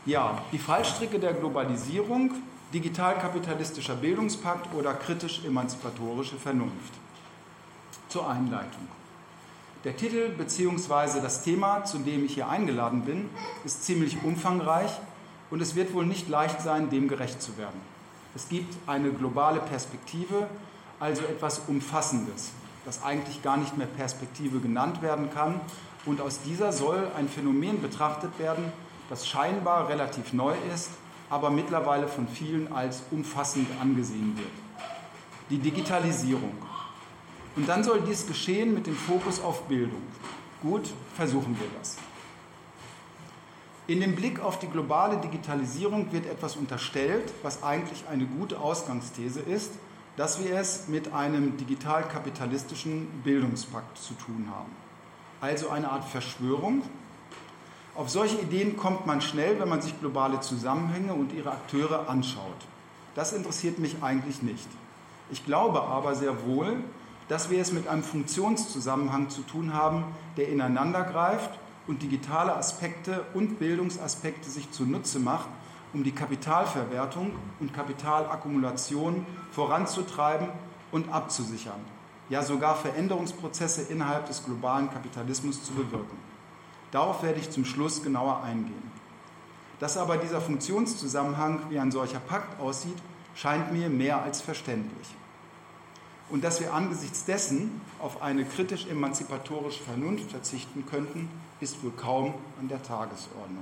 Ja, die Fallstricke der Globalisierung, digital-kapitalistischer Bildungspakt oder kritisch-emanzipatorische Vernunft. Zur Einleitung. Der Titel bzw. das Thema, zu dem ich hier eingeladen bin, ist ziemlich umfangreich und es wird wohl nicht leicht sein, dem gerecht zu werden. Es gibt eine globale Perspektive, also etwas Umfassendes, das eigentlich gar nicht mehr Perspektive genannt werden kann, und aus dieser soll ein Phänomen betrachtet werden, das scheinbar relativ neu ist, aber mittlerweile von vielen als umfassend angesehen wird. Die Digitalisierung. Und dann soll dies geschehen mit dem Fokus auf Bildung. Gut, versuchen wir das. In dem Blick auf die globale Digitalisierung wird etwas unterstellt, was eigentlich eine gute Ausgangsthese ist, dass wir es mit einem digital-kapitalistischen Bildungspakt zu tun haben. Also eine Art Verschwörung. Auf solche Ideen kommt man schnell, wenn man sich globale Zusammenhänge und ihre Akteure anschaut. Das interessiert mich eigentlich nicht. Ich glaube aber sehr wohl, dass wir es mit einem Funktionszusammenhang zu tun haben, der ineinander greift und digitale Aspekte und Bildungsaspekte sich zunutze macht, um die Kapitalverwertung und Kapitalakkumulation voranzutreiben und abzusichern, ja sogar Veränderungsprozesse innerhalb des globalen Kapitalismus zu bewirken. Darauf werde ich zum Schluss genauer eingehen. Dass aber dieser Funktionszusammenhang wie ein solcher Pakt aussieht, scheint mir mehr als verständlich. Und dass wir angesichts dessen auf eine kritisch-emanzipatorische Vernunft verzichten könnten, ist wohl kaum an der Tagesordnung.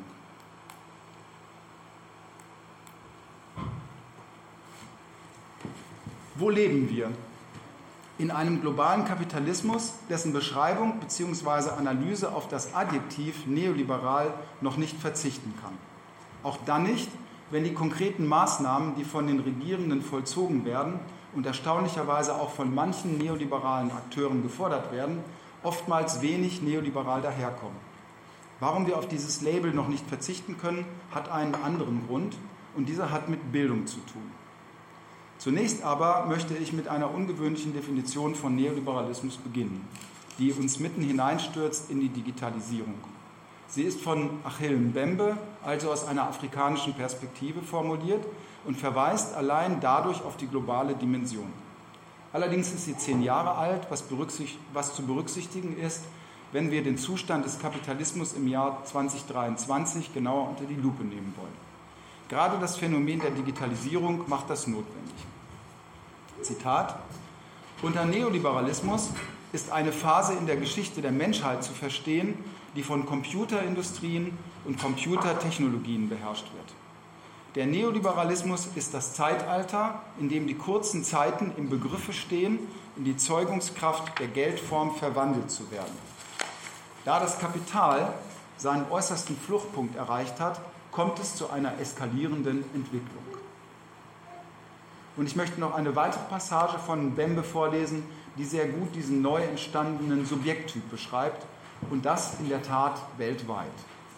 Wo leben wir? In einem globalen Kapitalismus, dessen Beschreibung bzw. Analyse auf das Adjektiv neoliberal noch nicht verzichten kann. Auch dann nicht, wenn die konkreten Maßnahmen, die von den Regierenden vollzogen werden und erstaunlicherweise auch von manchen neoliberalen Akteuren gefordert werden, oftmals wenig neoliberal daherkommen. Warum wir auf dieses Label noch nicht verzichten können, hat einen anderen Grund, und dieser hat mit Bildung zu tun. Zunächst aber möchte ich mit einer ungewöhnlichen Definition von Neoliberalismus beginnen, die uns mitten hineinstürzt in die Digitalisierung. Sie ist von Achille Mbembe, also aus einer afrikanischen Perspektive, formuliert und verweist allein dadurch auf die globale Dimension. Allerdings ist sie 10 Jahre alt, was zu berücksichtigen ist, wenn wir den Zustand des Kapitalismus im Jahr 2023 genauer unter die Lupe nehmen wollen. Gerade das Phänomen der Digitalisierung macht das notwendig. Zitat: Unter Neoliberalismus ist eine Phase in der Geschichte der Menschheit zu verstehen, die von Computerindustrien und Computertechnologien beherrscht wird. Der Neoliberalismus ist das Zeitalter, in dem die kurzen Zeiten im Begriffe stehen, in die Zeugungskraft der Geldform verwandelt zu werden. Da das Kapital seinen äußersten Fluchtpunkt erreicht hat, kommt es zu einer eskalierenden Entwicklung. Und ich möchte noch eine weitere Passage von Mbembe vorlesen, die sehr gut diesen neu entstandenen Subjekttyp beschreibt, und das in der Tat weltweit.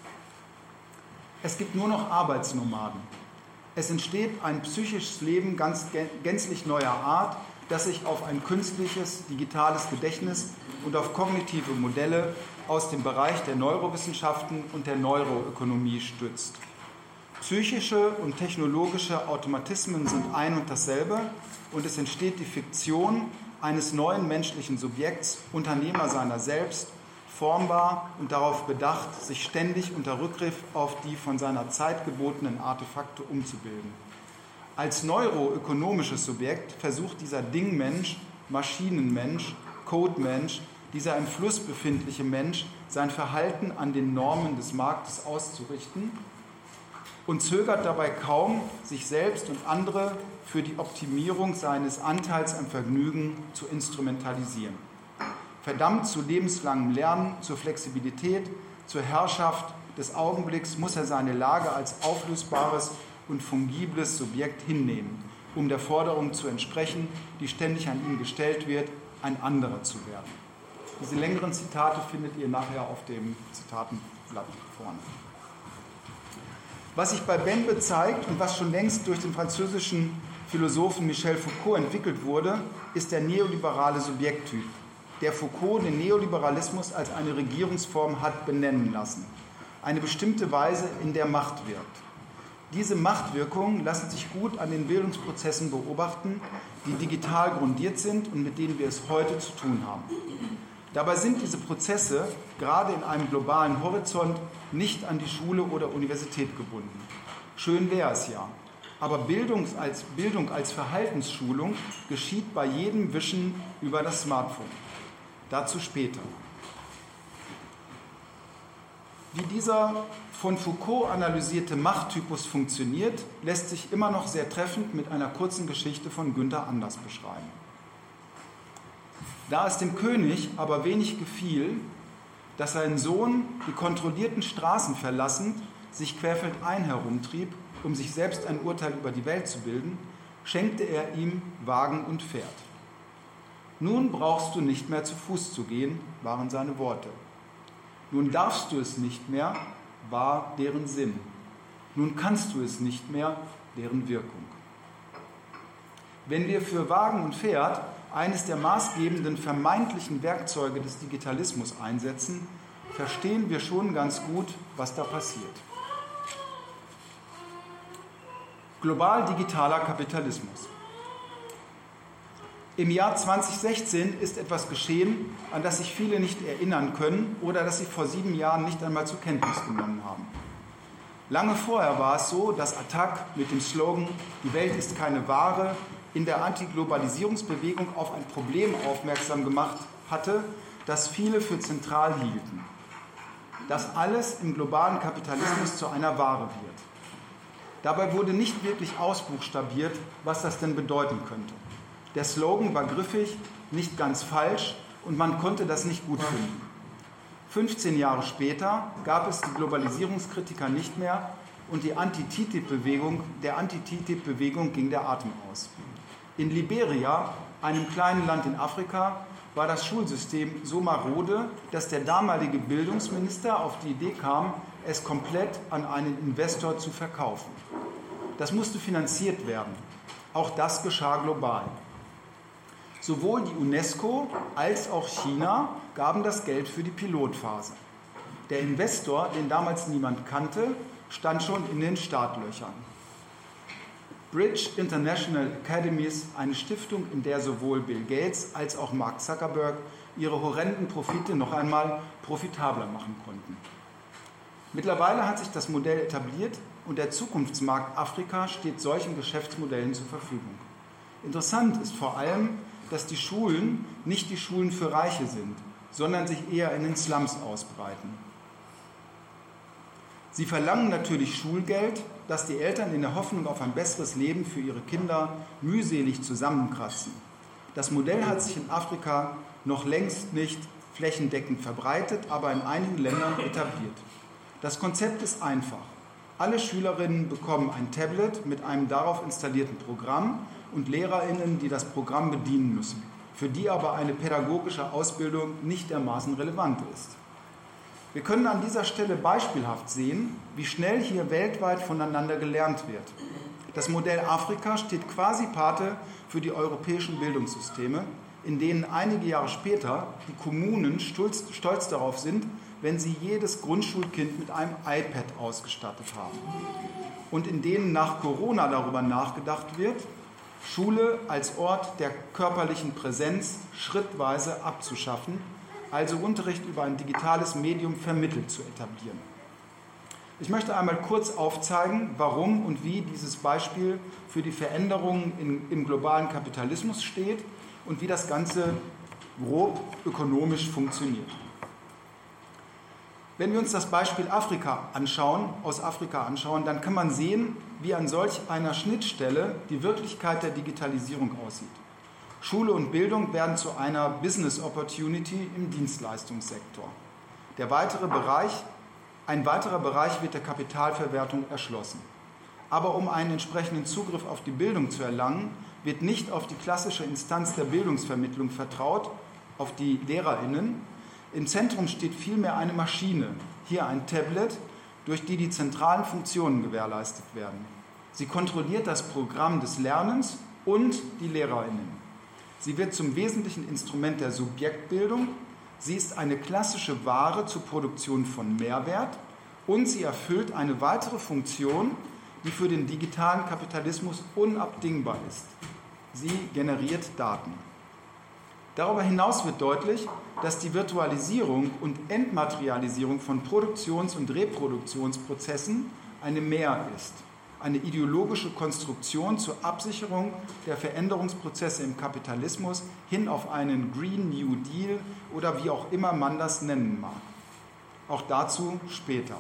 Es gibt nur noch Arbeitsnomaden. Es entsteht ein psychisches Leben gänzlich neuer Art, das sich auf ein künstliches, digitales Gedächtnis und auf kognitive Modelle aus dem Bereich der Neurowissenschaften und der Neuroökonomie stützt. Psychische und technologische Automatismen sind ein und dasselbe, und es entsteht die Fiktion eines neuen menschlichen Subjekts, Unternehmer seiner selbst, formbar und darauf bedacht, sich ständig unter Rückgriff auf die von seiner Zeit gebotenen Artefakte umzubilden. Als neuroökonomisches Subjekt versucht dieser Dingmensch, Maschinenmensch, Codemensch, dieser im Fluss befindliche Mensch, sein Verhalten an den Normen des Marktes auszurichten und zögert dabei kaum, sich selbst und andere für die Optimierung seines Anteils am Vergnügen zu instrumentalisieren. Verdammt zu lebenslangem Lernen, zur Flexibilität, zur Herrschaft des Augenblicks muss er seine Lage als auflösbares und fungibles Subjekt hinnehmen, um der Forderung zu entsprechen, die ständig an ihn gestellt wird, ein anderer zu werden. Diese längeren Zitate findet ihr nachher auf dem Zitatenblatt vorne. Was sich bei Mbembe zeigt und was schon längst durch den französischen Philosophen Michel Foucault entwickelt wurde, ist der neoliberale Subjekttyp, der Foucault den Neoliberalismus als eine Regierungsform hat benennen lassen. Eine bestimmte Weise, in der Macht wirkt. Diese Machtwirkungen lassen sich gut an den Bildungsprozessen beobachten, die digital grundiert sind und mit denen wir es heute zu tun haben. Dabei sind diese Prozesse gerade in einem globalen Horizont nicht an die Schule oder Universität gebunden. Schön wäre es ja, aber Bildung als Verhaltensschulung geschieht bei jedem Wischen über das Smartphone. Dazu später. Wie dieser von Foucault analysierte Machttypus funktioniert, lässt sich immer noch sehr treffend mit einer kurzen Geschichte von Günther Anders beschreiben. Da es dem König aber wenig gefiel, dass sein Sohn, die kontrollierten Straßen verlassend, sich querfeldein herumtrieb, um sich selbst ein Urteil über die Welt zu bilden, schenkte er ihm Wagen und Pferd. Nun brauchst du nicht mehr zu Fuß zu gehen, waren seine Worte. Nun darfst du es nicht mehr, war deren Sinn. Nun kannst du es nicht mehr, deren Wirkung. Wenn wir für Wagen und Pferd eines der maßgebenden vermeintlichen Werkzeuge des Digitalismus einsetzen, verstehen wir schon ganz gut, was da passiert. Global digitaler Kapitalismus. Im Jahr 2016 ist etwas geschehen, an das sich viele nicht erinnern können oder das sie vor 7 Jahren nicht einmal zur Kenntnis genommen haben. Lange vorher war es so, dass Attac mit dem Slogan "Die Welt ist keine Ware" in der Antiglobalisierungsbewegung auf ein Problem aufmerksam gemacht hatte, das viele für zentral hielten. Dass alles im globalen Kapitalismus zu einer Ware wird. Dabei wurde nicht wirklich ausbuchstabiert, was das denn bedeuten könnte. Der Slogan war griffig, nicht ganz falsch und man konnte das nicht gut finden. 15 Jahre später gab es die Globalisierungskritiker nicht mehr und der Anti-TTIP-Bewegung ging der Atem aus. In Liberia, einem kleinen Land in Afrika, war das Schulsystem so marode, dass der damalige Bildungsminister auf die Idee kam, es komplett an einen Investor zu verkaufen. Das musste finanziert werden. Auch das geschah global. Sowohl die UNESCO als auch China gaben das Geld für die Pilotphase. Der Investor, den damals niemand kannte, stand schon in den Startlöchern. Bridge International Academies, eine Stiftung, in der sowohl Bill Gates als auch Mark Zuckerberg ihre horrenden Profite noch einmal profitabler machen konnten. Mittlerweile hat sich das Modell etabliert und der Zukunftsmarkt Afrika steht solchen Geschäftsmodellen zur Verfügung. Interessant ist vor allem, dass die Schulen nicht die Schulen für Reiche sind, sondern sich eher in den Slums ausbreiten. Sie verlangen natürlich Schulgeld, das die Eltern in der Hoffnung auf ein besseres Leben für ihre Kinder mühselig zusammenkratzen. Das Modell hat sich in Afrika noch längst nicht flächendeckend verbreitet, aber in einigen Ländern etabliert. Das Konzept ist einfach. Alle Schülerinnen bekommen ein Tablet mit einem darauf installierten Programm und LehrerInnen, die das Programm bedienen müssen, für die aber eine pädagogische Ausbildung nicht dermaßen relevant ist. Wir können an dieser Stelle beispielhaft sehen, wie schnell hier weltweit voneinander gelernt wird. Das Modell Afrika steht quasi Pate für die europäischen Bildungssysteme, in denen einige Jahre später die Kommunen stolz darauf sind, wenn sie jedes Grundschulkind mit einem iPad ausgestattet haben. Und in denen nach Corona darüber nachgedacht wird, Schule als Ort der körperlichen Präsenz schrittweise abzuschaffen, also Unterricht über ein digitales Medium vermittelt zu etablieren. Ich möchte einmal kurz aufzeigen, warum und wie dieses Beispiel für die Veränderungen im globalen Kapitalismus steht und wie das Ganze grob ökonomisch funktioniert. Wenn wir uns das Beispiel aus Afrika anschauen, dann kann man sehen, wie an solch einer Schnittstelle die Wirklichkeit der Digitalisierung aussieht. Schule und Bildung werden zu einer Business Opportunity im Dienstleistungssektor. Ein weiterer Bereich wird der Kapitalverwertung erschlossen. Aber um einen entsprechenden Zugriff auf die Bildung zu erlangen, wird nicht auf die klassische Instanz der Bildungsvermittlung vertraut, auf die LehrerInnen. Im Zentrum steht vielmehr eine Maschine, hier ein Tablet, durch die die zentralen Funktionen gewährleistet werden. Sie kontrolliert das Programm des Lernens und die LehrerInnen. Sie wird zum wesentlichen Instrument der Subjektbildung. Sie ist eine klassische Ware zur Produktion von Mehrwert und sie erfüllt eine weitere Funktion, die für den digitalen Kapitalismus unabdingbar ist. Sie generiert Daten. Darüber hinaus wird deutlich, dass die Virtualisierung und Entmaterialisierung von Produktions- und Reproduktionsprozessen eine Mehr ist, eine ideologische Konstruktion zur Absicherung der Veränderungsprozesse im Kapitalismus hin auf einen Green New Deal oder wie auch immer man das nennen mag. Auch dazu später.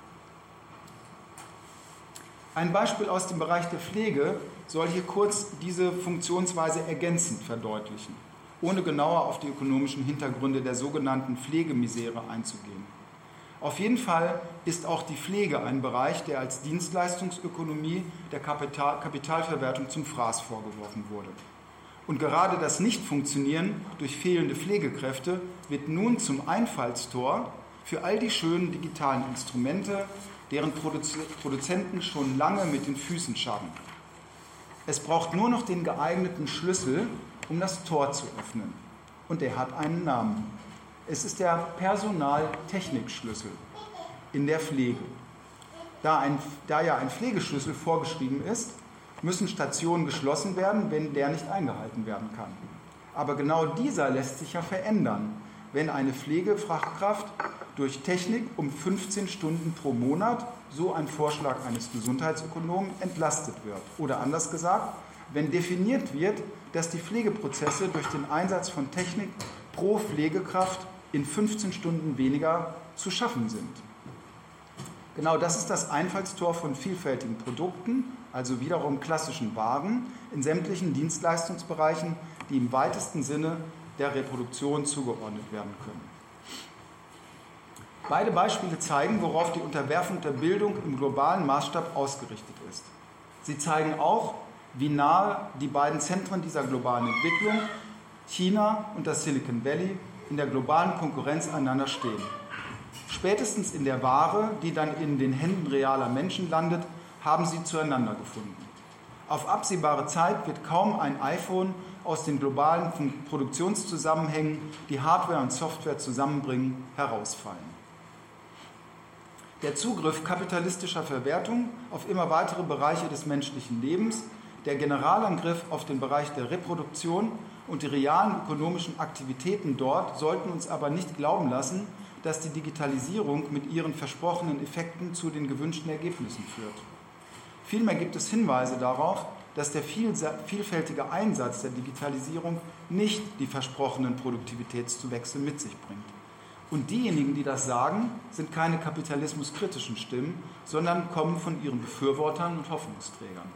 Ein Beispiel aus dem Bereich der Pflege soll hier kurz diese Funktionsweise ergänzend verdeutlichen, ohne genauer auf die ökonomischen Hintergründe der sogenannten Pflegemisere einzugehen. Auf jeden Fall ist auch die Pflege ein Bereich, der als Dienstleistungsökonomie der Kapitalverwertung zum Fraß vorgeworfen wurde. Und gerade das Nichtfunktionieren durch fehlende Pflegekräfte wird nun zum Einfallstor für all die schönen digitalen Instrumente, deren Produzenten schon lange mit den Füßen scharren. Es braucht nur noch den geeigneten Schlüssel, um das Tor zu öffnen. Und der hat einen Namen. Es ist der Personaltechnikschlüssel in der Pflege. Da ja ein Pflegeschlüssel vorgeschrieben ist, müssen Stationen geschlossen werden, wenn der nicht eingehalten werden kann. Aber genau dieser lässt sich ja verändern, wenn eine Pflegefachkraft durch Technik um 15 Stunden pro Monat, so ein Vorschlag eines Gesundheitsökonomen, entlastet wird. Oder anders gesagt, wenn definiert wird, dass die Pflegeprozesse durch den Einsatz von Technik pro Pflegekraft in 15 Stunden weniger zu schaffen sind. Genau das ist das Einfallstor von vielfältigen Produkten, also wiederum klassischen Waren, in sämtlichen Dienstleistungsbereichen, die im weitesten Sinne der Reproduktion zugeordnet werden können. Beide Beispiele zeigen, worauf die Unterwerfung der Bildung im globalen Maßstab ausgerichtet ist. Sie zeigen auch, wie nahe die beiden Zentren dieser globalen Entwicklung, China und das Silicon Valley, in der globalen Konkurrenz einander stehen. Spätestens in der Ware, die dann in den Händen realer Menschen landet, haben sie zueinander gefunden. Auf absehbare Zeit wird kaum ein iPhone aus den globalen Produktionszusammenhängen, die Hardware und Software zusammenbringen, herausfallen. Der Zugriff kapitalistischer Verwertung auf immer weitere Bereiche des menschlichen Lebens, der Generalangriff auf den Bereich der Reproduktion und die realen ökonomischen Aktivitäten dort sollten uns aber nicht glauben lassen, dass die Digitalisierung mit ihren versprochenen Effekten zu den gewünschten Ergebnissen führt. Vielmehr gibt es Hinweise darauf, dass der vielfältige Einsatz der Digitalisierung nicht die versprochenen Produktivitätszuwächse mit sich bringt. Und diejenigen, die das sagen, sind keine kapitalismuskritischen Stimmen, sondern kommen von ihren Befürwortern und Hoffnungsträgern.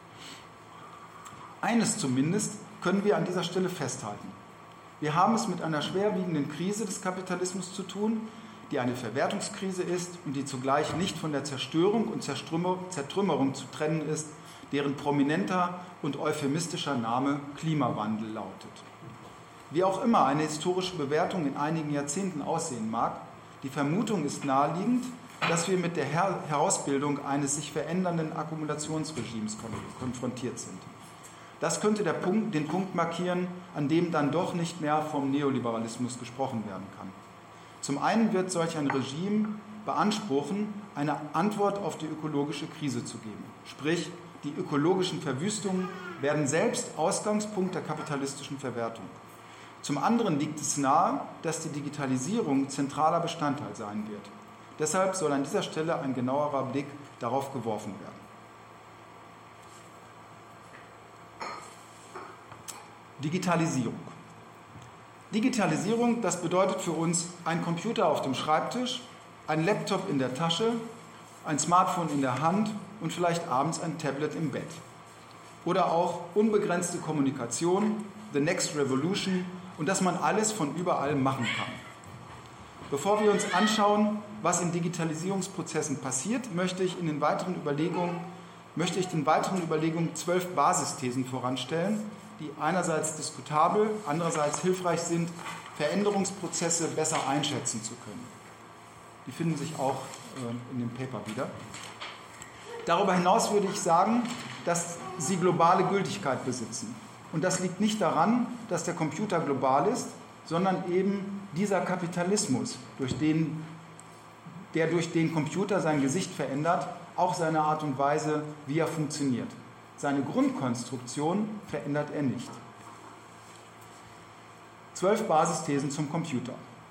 Eines zumindest können wir an dieser Stelle festhalten. Wir haben es mit einer schwerwiegenden Krise des Kapitalismus zu tun, die eine Verwertungskrise ist und die zugleich nicht von der Zerstörung und Zertrümmerung zu trennen ist, deren prominenter und euphemistischer Name Klimawandel lautet. Wie auch immer eine historische Bewertung in einigen Jahrzehnten aussehen mag, die Vermutung ist naheliegend, dass wir mit der Herausbildung eines sich verändernden Akkumulationsregimes konfrontiert sind. Das könnte den Punkt markieren, an dem dann doch nicht mehr vom Neoliberalismus gesprochen werden kann. Zum einen wird solch ein Regime beanspruchen, eine Antwort auf die ökologische Krise zu geben. Sprich, die ökologischen Verwüstungen werden selbst Ausgangspunkt der kapitalistischen Verwertung. Zum anderen liegt es nahe, dass die Digitalisierung zentraler Bestandteil sein wird. Deshalb soll an dieser Stelle ein genauerer Blick darauf geworfen werden. Digitalisierung. Digitalisierung, das bedeutet für uns ein Computer auf dem Schreibtisch, ein Laptop in der Tasche, ein Smartphone in der Hand und vielleicht abends ein Tablet im Bett. Oder auch unbegrenzte Kommunikation, the next revolution und dass man alles von überall machen kann. Bevor wir uns anschauen, was in Digitalisierungsprozessen passiert, möchte ich den weiteren Überlegungen 12 Basisthesen voranstellen, die einerseits diskutabel, andererseits hilfreich sind, Veränderungsprozesse besser einschätzen zu können. Die finden sich auch in dem Paper wieder. Darüber hinaus würde ich sagen, dass sie globale Gültigkeit besitzen. Und das liegt nicht daran, dass der Computer global ist, sondern eben dieser Kapitalismus, durch den der durch den Computer sein Gesicht verändert, auch seine Art und Weise, wie er funktioniert. Seine Grundkonstruktion verändert er nicht. 12 Basisthesen zum Computer.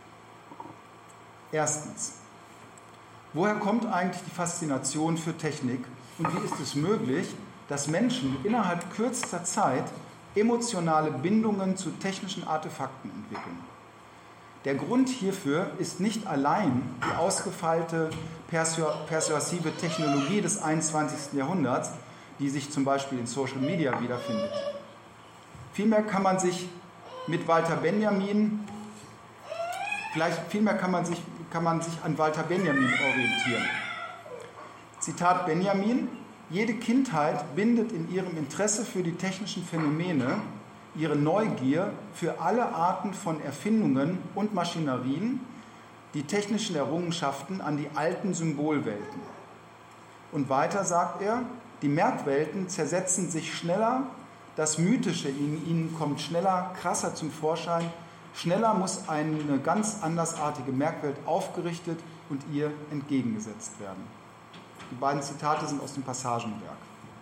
Erstens. Woher kommt eigentlich die Faszination für Technik und wie ist es möglich, dass Menschen innerhalb kürzester Zeit emotionale Bindungen zu technischen Artefakten entwickeln? Der Grund hierfür ist nicht allein die ausgefeilte persuasive Technologie des 21. Jahrhunderts, die sich zum Beispiel in Social Media wiederfindet. Vielmehr kann man sich an Walter Benjamin orientieren. Zitat Benjamin: Jede Kindheit bindet in ihrem Interesse für die technischen Phänomene ihre Neugier für alle Arten von Erfindungen und Maschinerien, die technischen Errungenschaften an die alten Symbolwelten. Und weiter sagt er, die Merkwelten zersetzen sich schneller, das Mythische in ihnen kommt schneller, krasser zum Vorschein, schneller muss eine ganz andersartige Merkwelt aufgerichtet und ihr entgegengesetzt werden. Die beiden Zitate sind aus dem Passagenwerk.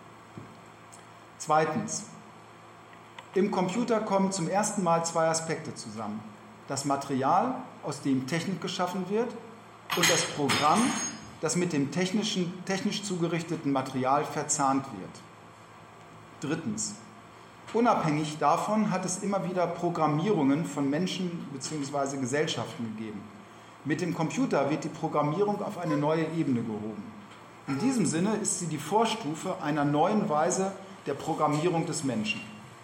Zweitens. Im Computer kommen zum ersten Mal 2 Aspekte zusammen. Das Material, aus dem Technik geschaffen wird, und das Programm, das mit dem technisch zugerichteten Material verzahnt wird. Drittens. Unabhängig davon hat es immer wieder Programmierungen von Menschen bzw. Gesellschaften gegeben. Mit dem Computer wird die Programmierung auf eine neue Ebene gehoben. In diesem Sinne ist sie die Vorstufe einer neuen Weise der Programmierung des Menschen.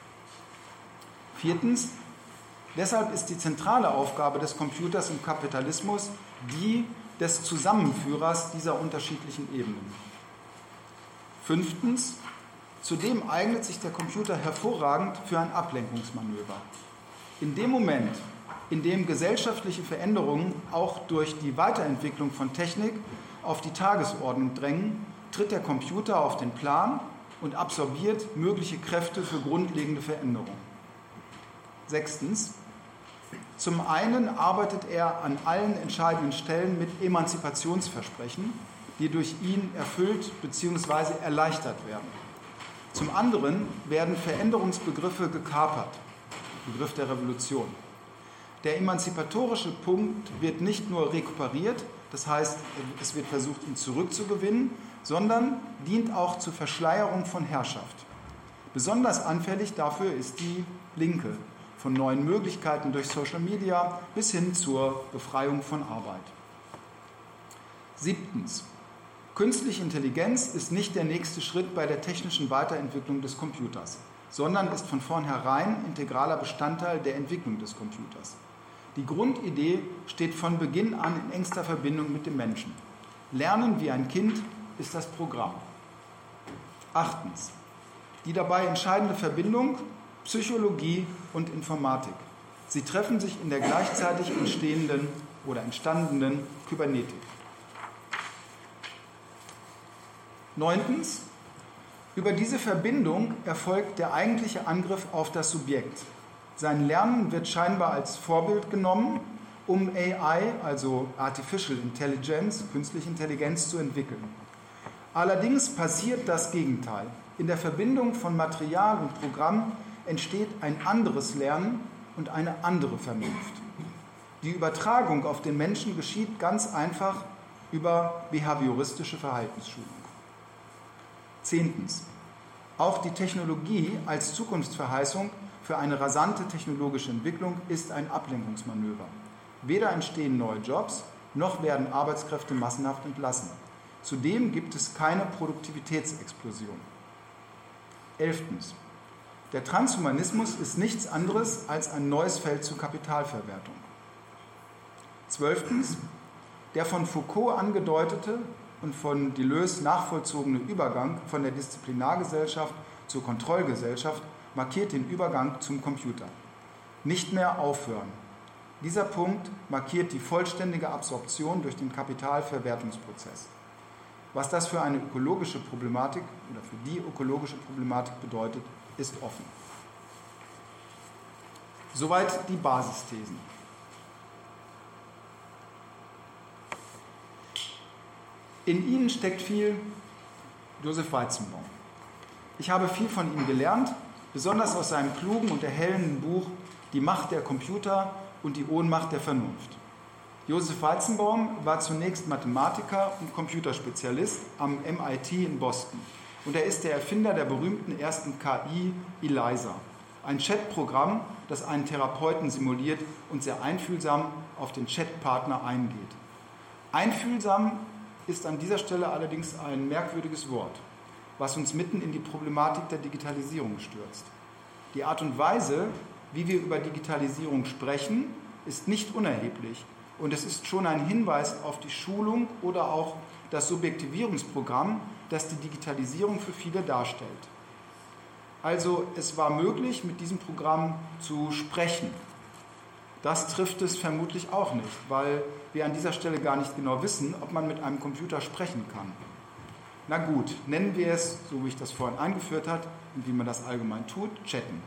Viertens, deshalb ist die zentrale Aufgabe des Computers im Kapitalismus die des Zusammenführers dieser unterschiedlichen Ebenen. Fünftens, zudem eignet sich der Computer hervorragend für ein Ablenkungsmanöver. In dem Moment, in dem gesellschaftliche Veränderungen auch durch die Weiterentwicklung von Technik auf die Tagesordnung drängen, tritt der Computer auf den Plan und absorbiert mögliche Kräfte für grundlegende Veränderungen. Sechstens. Zum einen arbeitet er an allen entscheidenden Stellen mit Emanzipationsversprechen, die durch ihn erfüllt bzw. erleichtert werden. Zum anderen werden Veränderungsbegriffe gekapert, Begriff der Revolution. Der emanzipatorische Punkt wird nicht nur rekuperiert, das heißt, es wird versucht, ihn zurückzugewinnen, sondern dient auch zur Verschleierung von Herrschaft. Besonders anfällig dafür ist die Linke, von neuen Möglichkeiten durch Social Media bis hin zur Befreiung von Arbeit. Siebtens. Künstliche Intelligenz ist nicht der nächste Schritt bei der technischen Weiterentwicklung des Computers, sondern ist von vornherein integraler Bestandteil der Entwicklung des Computers. Die Grundidee steht von Beginn an in engster Verbindung mit dem Menschen. Lernen wie ein Kind ist das Programm. Achtens. Die dabei entscheidende Verbindung Psychologie und Informatik. Sie treffen sich in der gleichzeitig entstandenen Kybernetik. Neuntens. Über diese Verbindung erfolgt der eigentliche Angriff auf das Subjekt. Sein Lernen wird scheinbar als Vorbild genommen, um AI, also Artificial Intelligence, künstliche Intelligenz, zu entwickeln. Allerdings passiert das Gegenteil. In der Verbindung von Material und Programm entsteht ein anderes Lernen und eine andere Vernunft. Die Übertragung auf den Menschen geschieht ganz einfach über behavioristische Verhaltensschulung. Zehntens. Auch die Technologie als Zukunftsverheißung für eine rasante technologische Entwicklung ist ein Ablenkungsmanöver. Weder entstehen neue Jobs, noch werden Arbeitskräfte massenhaft entlassen. Zudem gibt es keine Produktivitätsexplosion. 11. Der Transhumanismus ist nichts anderes als ein neues Feld zur Kapitalverwertung. 12. Der von Foucault angedeutete und von Deleuze nachvollzogene Übergang von der Disziplinargesellschaft zur Kontrollgesellschaft markiert den Übergang zum Computer. Nicht mehr aufhören. Dieser Punkt markiert die vollständige Absorption durch den Kapitalverwertungsprozess. Was das für eine ökologische Problematik oder für die ökologische Problematik bedeutet, ist offen. Soweit die Basisthesen. In ihnen steckt viel Joseph Weizenbaum. Ich habe viel von ihm gelernt, besonders aus seinem klugen und erhellenden Buch Die Macht der Computer und die Ohnmacht der Vernunft. Joseph Weizenbaum war zunächst Mathematiker und Computerspezialist am MIT in Boston. Und er ist der Erfinder der berühmten ersten KI ELIZA, ein Chatprogramm, das einen Therapeuten simuliert und sehr einfühlsam auf den Chatpartner eingeht. Einfühlsam ist an dieser Stelle allerdings ein merkwürdiges Wort, was uns mitten in die Problematik der Digitalisierung stürzt. Die Art und Weise, wie wir über Digitalisierung sprechen, ist nicht unerheblich und es ist schon ein Hinweis auf die Schulung oder auch das Subjektivierungsprogramm, das die Digitalisierung für viele darstellt. Also es war möglich, mit diesem Programm zu sprechen. Das trifft es vermutlich auch nicht, weil wir an dieser Stelle gar nicht genau wissen, ob man mit einem Computer sprechen kann. Na gut, nennen wir es, so wie ich das vorhin eingeführt habe und wie man das allgemein tut, chatten.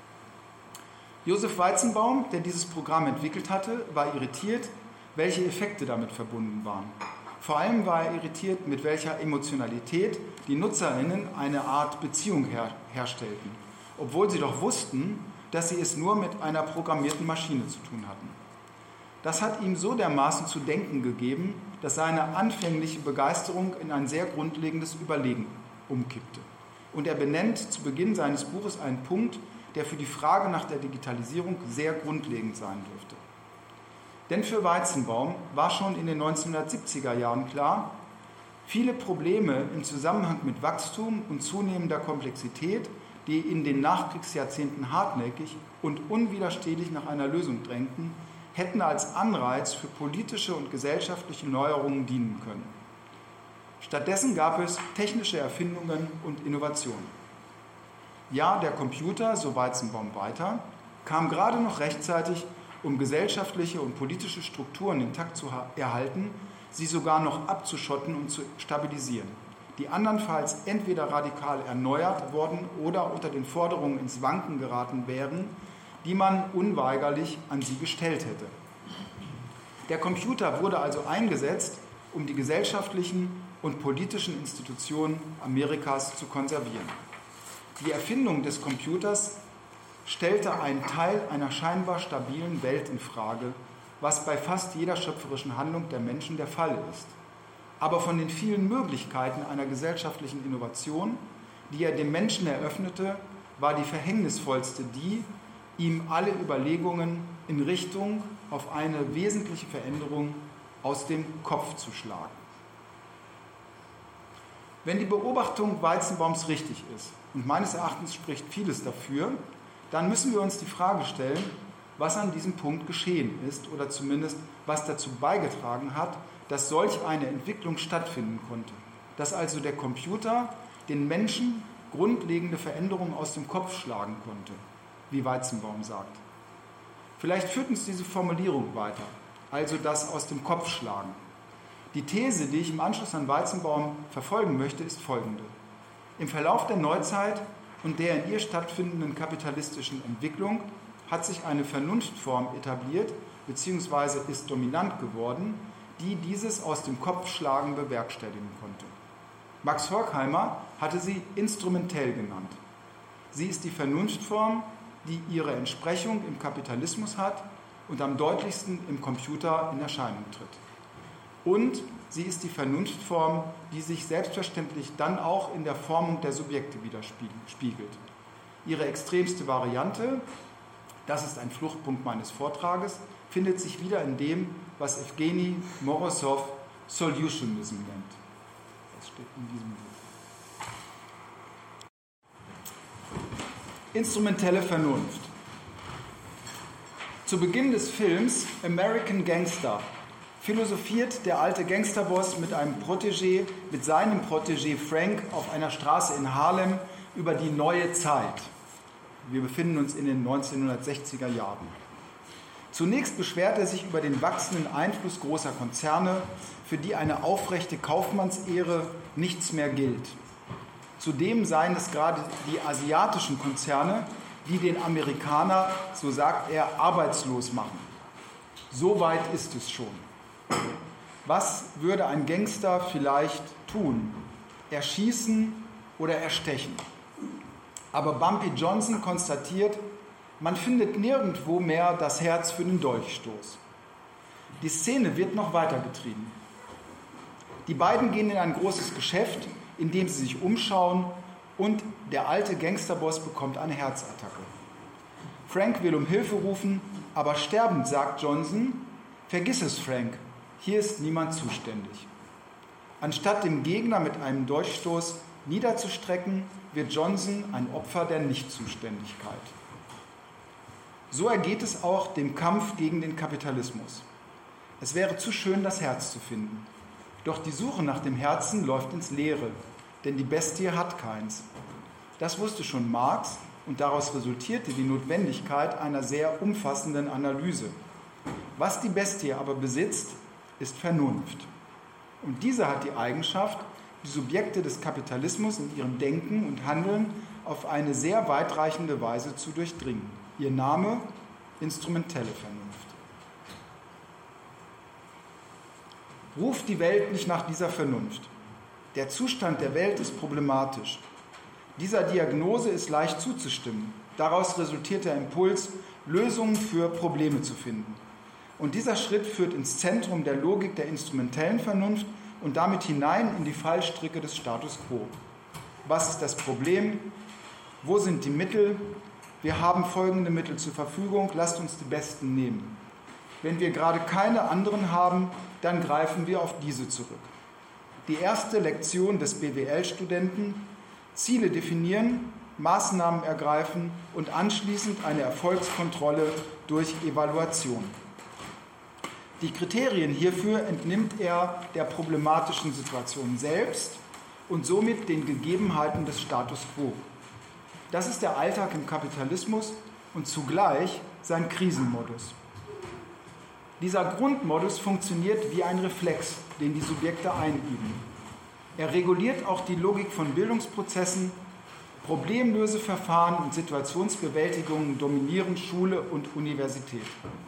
Joseph Weizenbaum, der dieses Programm entwickelt hatte, war irritiert, welche Effekte damit verbunden waren. Vor allem war er irritiert, mit welcher Emotionalität die NutzerInnen eine Art Beziehung herstellten, obwohl sie doch wussten, dass sie es nur mit einer programmierten Maschine zu tun hatten. Das hat ihm so dermaßen zu denken gegeben, dass seine anfängliche Begeisterung in ein sehr grundlegendes Überlegen umkippte. Und er benennt zu Beginn seines Buches einen Punkt, der für die Frage nach der Digitalisierung sehr grundlegend sein dürfte. Denn für Weizenbaum war schon in den 1970er Jahren klar, viele Probleme im Zusammenhang mit Wachstum und zunehmender Komplexität, die in den Nachkriegsjahrzehnten hartnäckig und unwiderstehlich nach einer Lösung drängten, hätten als Anreiz für politische und gesellschaftliche Neuerungen dienen können. Stattdessen gab es technische Erfindungen und Innovationen. Ja, der Computer, so Weizenbaum weiter, kam gerade noch rechtzeitig, um gesellschaftliche und politische Strukturen intakt zu erhalten, sie sogar noch abzuschotten und zu stabilisieren, die andernfalls entweder radikal erneuert worden oder unter den Forderungen ins Wanken geraten wären, die man unweigerlich an sie gestellt hätte. Der Computer wurde also eingesetzt, um die gesellschaftlichen und politischen Institutionen Amerikas zu konservieren. Die Erfindung des Computers stellte einen Teil einer scheinbar stabilen Welt in Frage, was bei fast jeder schöpferischen Handlung der Menschen der Fall ist. Aber von den vielen Möglichkeiten einer gesellschaftlichen Innovation, die er dem Menschen eröffnete, war die verhängnisvollste die, ihm alle Überlegungen in Richtung auf eine wesentliche Veränderung aus dem Kopf zu schlagen. Wenn die Beobachtung Weizenbaums richtig ist, und meines Erachtens spricht vieles dafür, dann müssen wir uns die Frage stellen, was an diesem Punkt geschehen ist oder zumindest was dazu beigetragen hat, dass solch eine Entwicklung stattfinden konnte. Dass also der Computer den Menschen grundlegende Veränderungen aus dem Kopf schlagen konnte, wie Weizenbaum sagt. Vielleicht führt uns diese Formulierung weiter, also das aus dem Kopf schlagen. Die These, die ich im Anschluss an Weizenbaum verfolgen möchte, ist folgende. Im Verlauf der Neuzeit und der in ihr stattfindenden kapitalistischen Entwicklung hat sich eine Vernunftform etabliert bzw. ist dominant geworden, die dieses aus dem Kopfschlagen bewerkstelligen konnte. Max Horkheimer hatte sie instrumentell genannt. Sie ist die Vernunftform, die ihre Entsprechung im Kapitalismus hat und am deutlichsten im Computer in Erscheinung tritt. Und sie ist die Vernunftform, die sich selbstverständlich dann auch in der Formung der Subjekte widerspiegelt. Ihre extremste Variante, das ist ein Fluchtpunkt meines Vortrages, findet sich wieder in dem, was Evgeny Morozov Solutionism nennt. Das steht in diesem Buch. Instrumentelle Vernunft. Zu Beginn des Films American Gangster philosophiert der alte Gangsterboss mit seinem Protégé Frank auf einer Straße in Harlem über die neue Zeit. Wir befinden uns in den 1960er Jahren. Zunächst beschwert er sich über den wachsenden Einfluss großer Konzerne, für die eine aufrechte Kaufmannsehre nichts mehr gilt. Zudem seien es gerade die asiatischen Konzerne, die den Amerikaner, so sagt er, arbeitslos machen. So weit ist es schon. Was würde ein Gangster vielleicht tun? Erschießen oder erstechen? Aber Bumpy Johnson konstatiert, man findet nirgendwo mehr das Herz für den Dolchstoß. Die Szene wird noch weitergetrieben. Die beiden gehen in ein großes Geschäft, in dem sie sich umschauen, und der alte Gangsterboss bekommt eine Herzattacke. Frank will um Hilfe rufen, aber sterbend sagt Johnson, vergiss es, Frank, hier ist niemand zuständig. Anstatt dem Gegner mit einem Dolchstoß niederzustrecken, wird Johnson ein Opfer der Nichtzuständigkeit. So ergeht es auch dem Kampf gegen den Kapitalismus. Es wäre zu schön, das Herz zu finden. Doch die Suche nach dem Herzen läuft ins Leere, denn die Bestie hat keins. Das wusste schon Marx und daraus resultierte die Notwendigkeit einer sehr umfassenden Analyse. Was die Bestie aber besitzt, ist Vernunft. Und diese hat die Eigenschaft, die Subjekte des Kapitalismus in ihrem Denken und Handeln auf eine sehr weitreichende Weise zu durchdringen. Ihr Name: instrumentelle Vernunft. Ruft die Welt nicht nach dieser Vernunft. Der Zustand der Welt ist problematisch. Dieser Diagnose ist leicht zuzustimmen. Daraus resultiert der Impuls, Lösungen für Probleme zu finden. Und dieser Schritt führt ins Zentrum der Logik der instrumentellen Vernunft und damit hinein in die Fallstricke des Status quo. Was ist das Problem? Wo sind die Mittel? Wir haben folgende Mittel zur Verfügung, lasst uns die besten nehmen. Wenn wir gerade keine anderen haben, dann greifen wir auf diese zurück. Die erste Lektion des BWL-Studenten: Ziele definieren, Maßnahmen ergreifen und anschließend eine Erfolgskontrolle durch Evaluation. Die Kriterien hierfür entnimmt er der problematischen Situation selbst und somit den Gegebenheiten des Status quo. Das ist der Alltag im Kapitalismus und zugleich sein Krisenmodus. Dieser Grundmodus funktioniert wie ein Reflex, den die Subjekte einüben. Er reguliert auch die Logik von Bildungsprozessen. Problemlöseverfahren und Situationsbewältigungen dominieren Schule und Universität.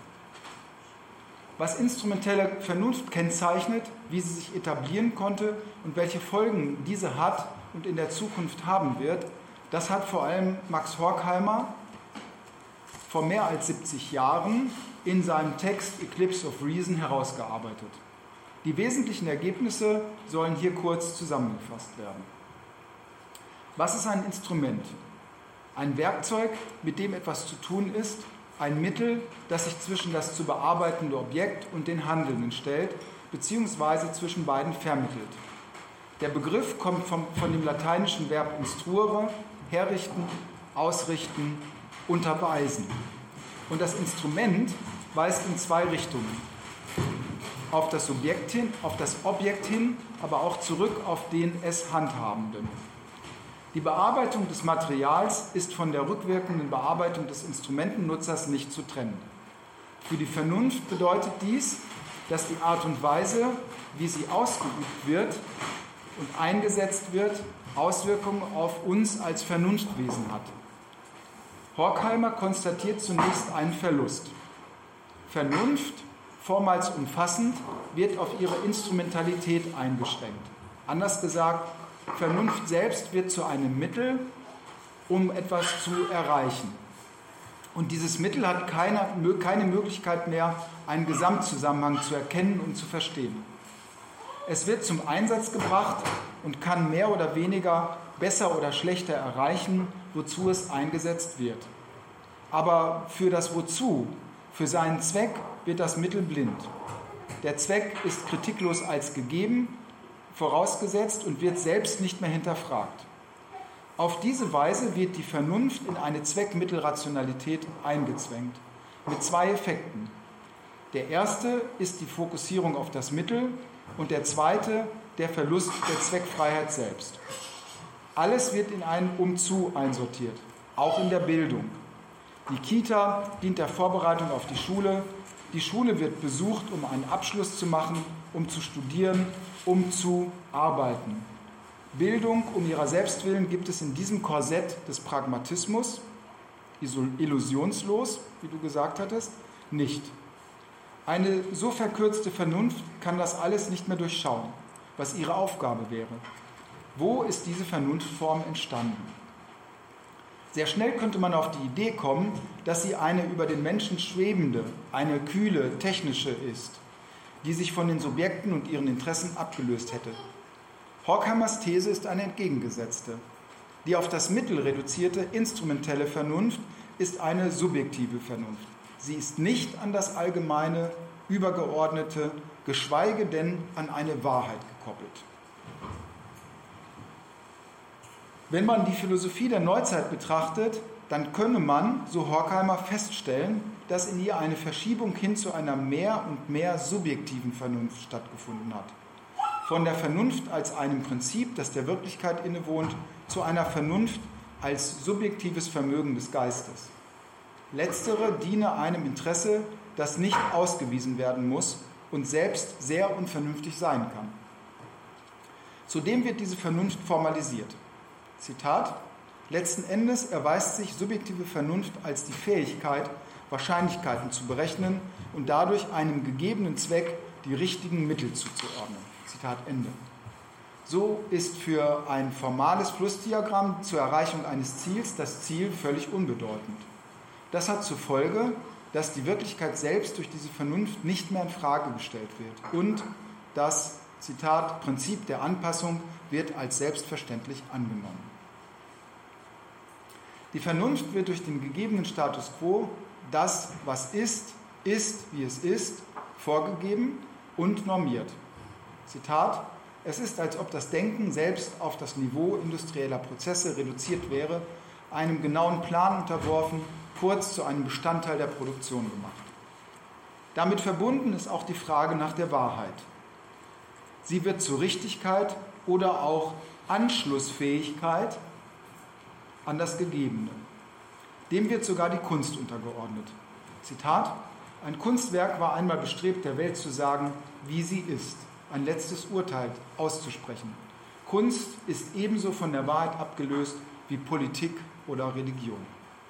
Was instrumentelle Vernunft kennzeichnet, wie sie sich etablieren konnte und welche Folgen diese hat und in der Zukunft haben wird, das hat vor allem Max Horkheimer vor mehr als 70 Jahren in seinem Text Eclipse of Reason herausgearbeitet. Die wesentlichen Ergebnisse sollen hier kurz zusammengefasst werden. Was ist ein Instrument? Ein Werkzeug, mit dem etwas zu tun ist, ein Mittel, das sich zwischen das zu bearbeitende Objekt und den Handelnden stellt, beziehungsweise zwischen beiden vermittelt. Der Begriff kommt von dem lateinischen Verb instruere, herrichten, ausrichten, unterweisen. Und das Instrument weist in zwei Richtungen. Auf das Subjekt hin, auf das Objekt hin, aber auch zurück auf den es Handhabenden. Die Bearbeitung des Materials ist von der rückwirkenden Bearbeitung des Instrumentennutzers nicht zu trennen. Für die Vernunft bedeutet dies, dass die Art und Weise, wie sie ausgeübt wird und eingesetzt wird, Auswirkungen auf uns als Vernunftwesen hat. Horkheimer konstatiert zunächst einen Verlust. Vernunft, vormals umfassend, wird auf ihre Instrumentalität eingeschränkt. Anders gesagt, Vernunft selbst wird zu einem Mittel, um etwas zu erreichen. Und dieses Mittel hat keine Möglichkeit mehr, einen Gesamtzusammenhang zu erkennen und zu verstehen. Es wird zum Einsatz gebracht und kann mehr oder weniger besser oder schlechter erreichen, wozu es eingesetzt wird. Aber für das Wozu, für seinen Zweck wird das Mittel blind. Der Zweck ist kritiklos als gegeben vorausgesetzt und wird selbst nicht mehr hinterfragt. Auf diese Weise wird die Vernunft in eine Zweckmittelrationalität eingezwängt, mit zwei Effekten. Der erste ist die Fokussierung auf das Mittel und der zweite der Verlust der Zweckfreiheit selbst. Alles wird in ein Umzu einsortiert, auch in der Bildung. Die Kita dient der Vorbereitung auf die Schule wird besucht, um einen Abschluss zu machen, um zu studieren, um zu arbeiten. Bildung um ihrer selbst willen gibt es in diesem Korsett des Pragmatismus, illusionslos, wie du gesagt hattest, nicht. Eine so verkürzte Vernunft kann das alles nicht mehr durchschauen, was ihre Aufgabe wäre. Wo ist diese Vernunftform entstanden? Sehr schnell könnte man auf die Idee kommen, dass sie eine über den Menschen schwebende, eine kühle, technische ist, die sich von den Subjekten und ihren Interessen abgelöst hätte. Horkheimers These ist eine entgegengesetzte. Die auf das Mittel reduzierte, instrumentelle Vernunft ist eine subjektive Vernunft. Sie ist nicht an das Allgemeine, Übergeordnete, geschweige denn an eine Wahrheit gekoppelt. Wenn man die Philosophie der Neuzeit betrachtet, dann könne man, so Horkheimer, feststellen, dass in ihr eine Verschiebung hin zu einer mehr und mehr subjektiven Vernunft stattgefunden hat. Von der Vernunft als einem Prinzip, das der Wirklichkeit innewohnt, zu einer Vernunft als subjektives Vermögen des Geistes. Letztere diene einem Interesse, das nicht ausgewiesen werden muss und selbst sehr unvernünftig sein kann. Zudem wird diese Vernunft formalisiert. Zitat: Letzten Endes erweist sich subjektive Vernunft als die Fähigkeit, Wahrscheinlichkeiten zu berechnen und dadurch einem gegebenen Zweck die richtigen Mittel zuzuordnen. Zitat Ende. So ist für ein formales Flussdiagramm zur Erreichung eines Ziels das Ziel völlig unbedeutend. Das hat zur Folge, dass die Wirklichkeit selbst durch diese Vernunft nicht mehr in Frage gestellt wird und das, Zitat, Prinzip der Anpassung wird als selbstverständlich angenommen. Die Vernunft wird durch den gegebenen Status quo, das, was ist, wie es ist, vorgegeben und normiert. Zitat: Es ist, als ob das Denken selbst auf das Niveau industrieller Prozesse reduziert wäre, einem genauen Plan unterworfen, kurz zu einem Bestandteil der Produktion gemacht. Damit verbunden ist auch die Frage nach der Wahrheit. Sie wird zur Richtigkeit oder auch Anschlussfähigkeit an das Gegebene. Dem wird sogar die Kunst untergeordnet. Zitat: Ein Kunstwerk war einmal bestrebt, der Welt zu sagen, wie sie ist, ein letztes Urteil auszusprechen. Kunst ist ebenso von der Wahrheit abgelöst wie Politik oder Religion.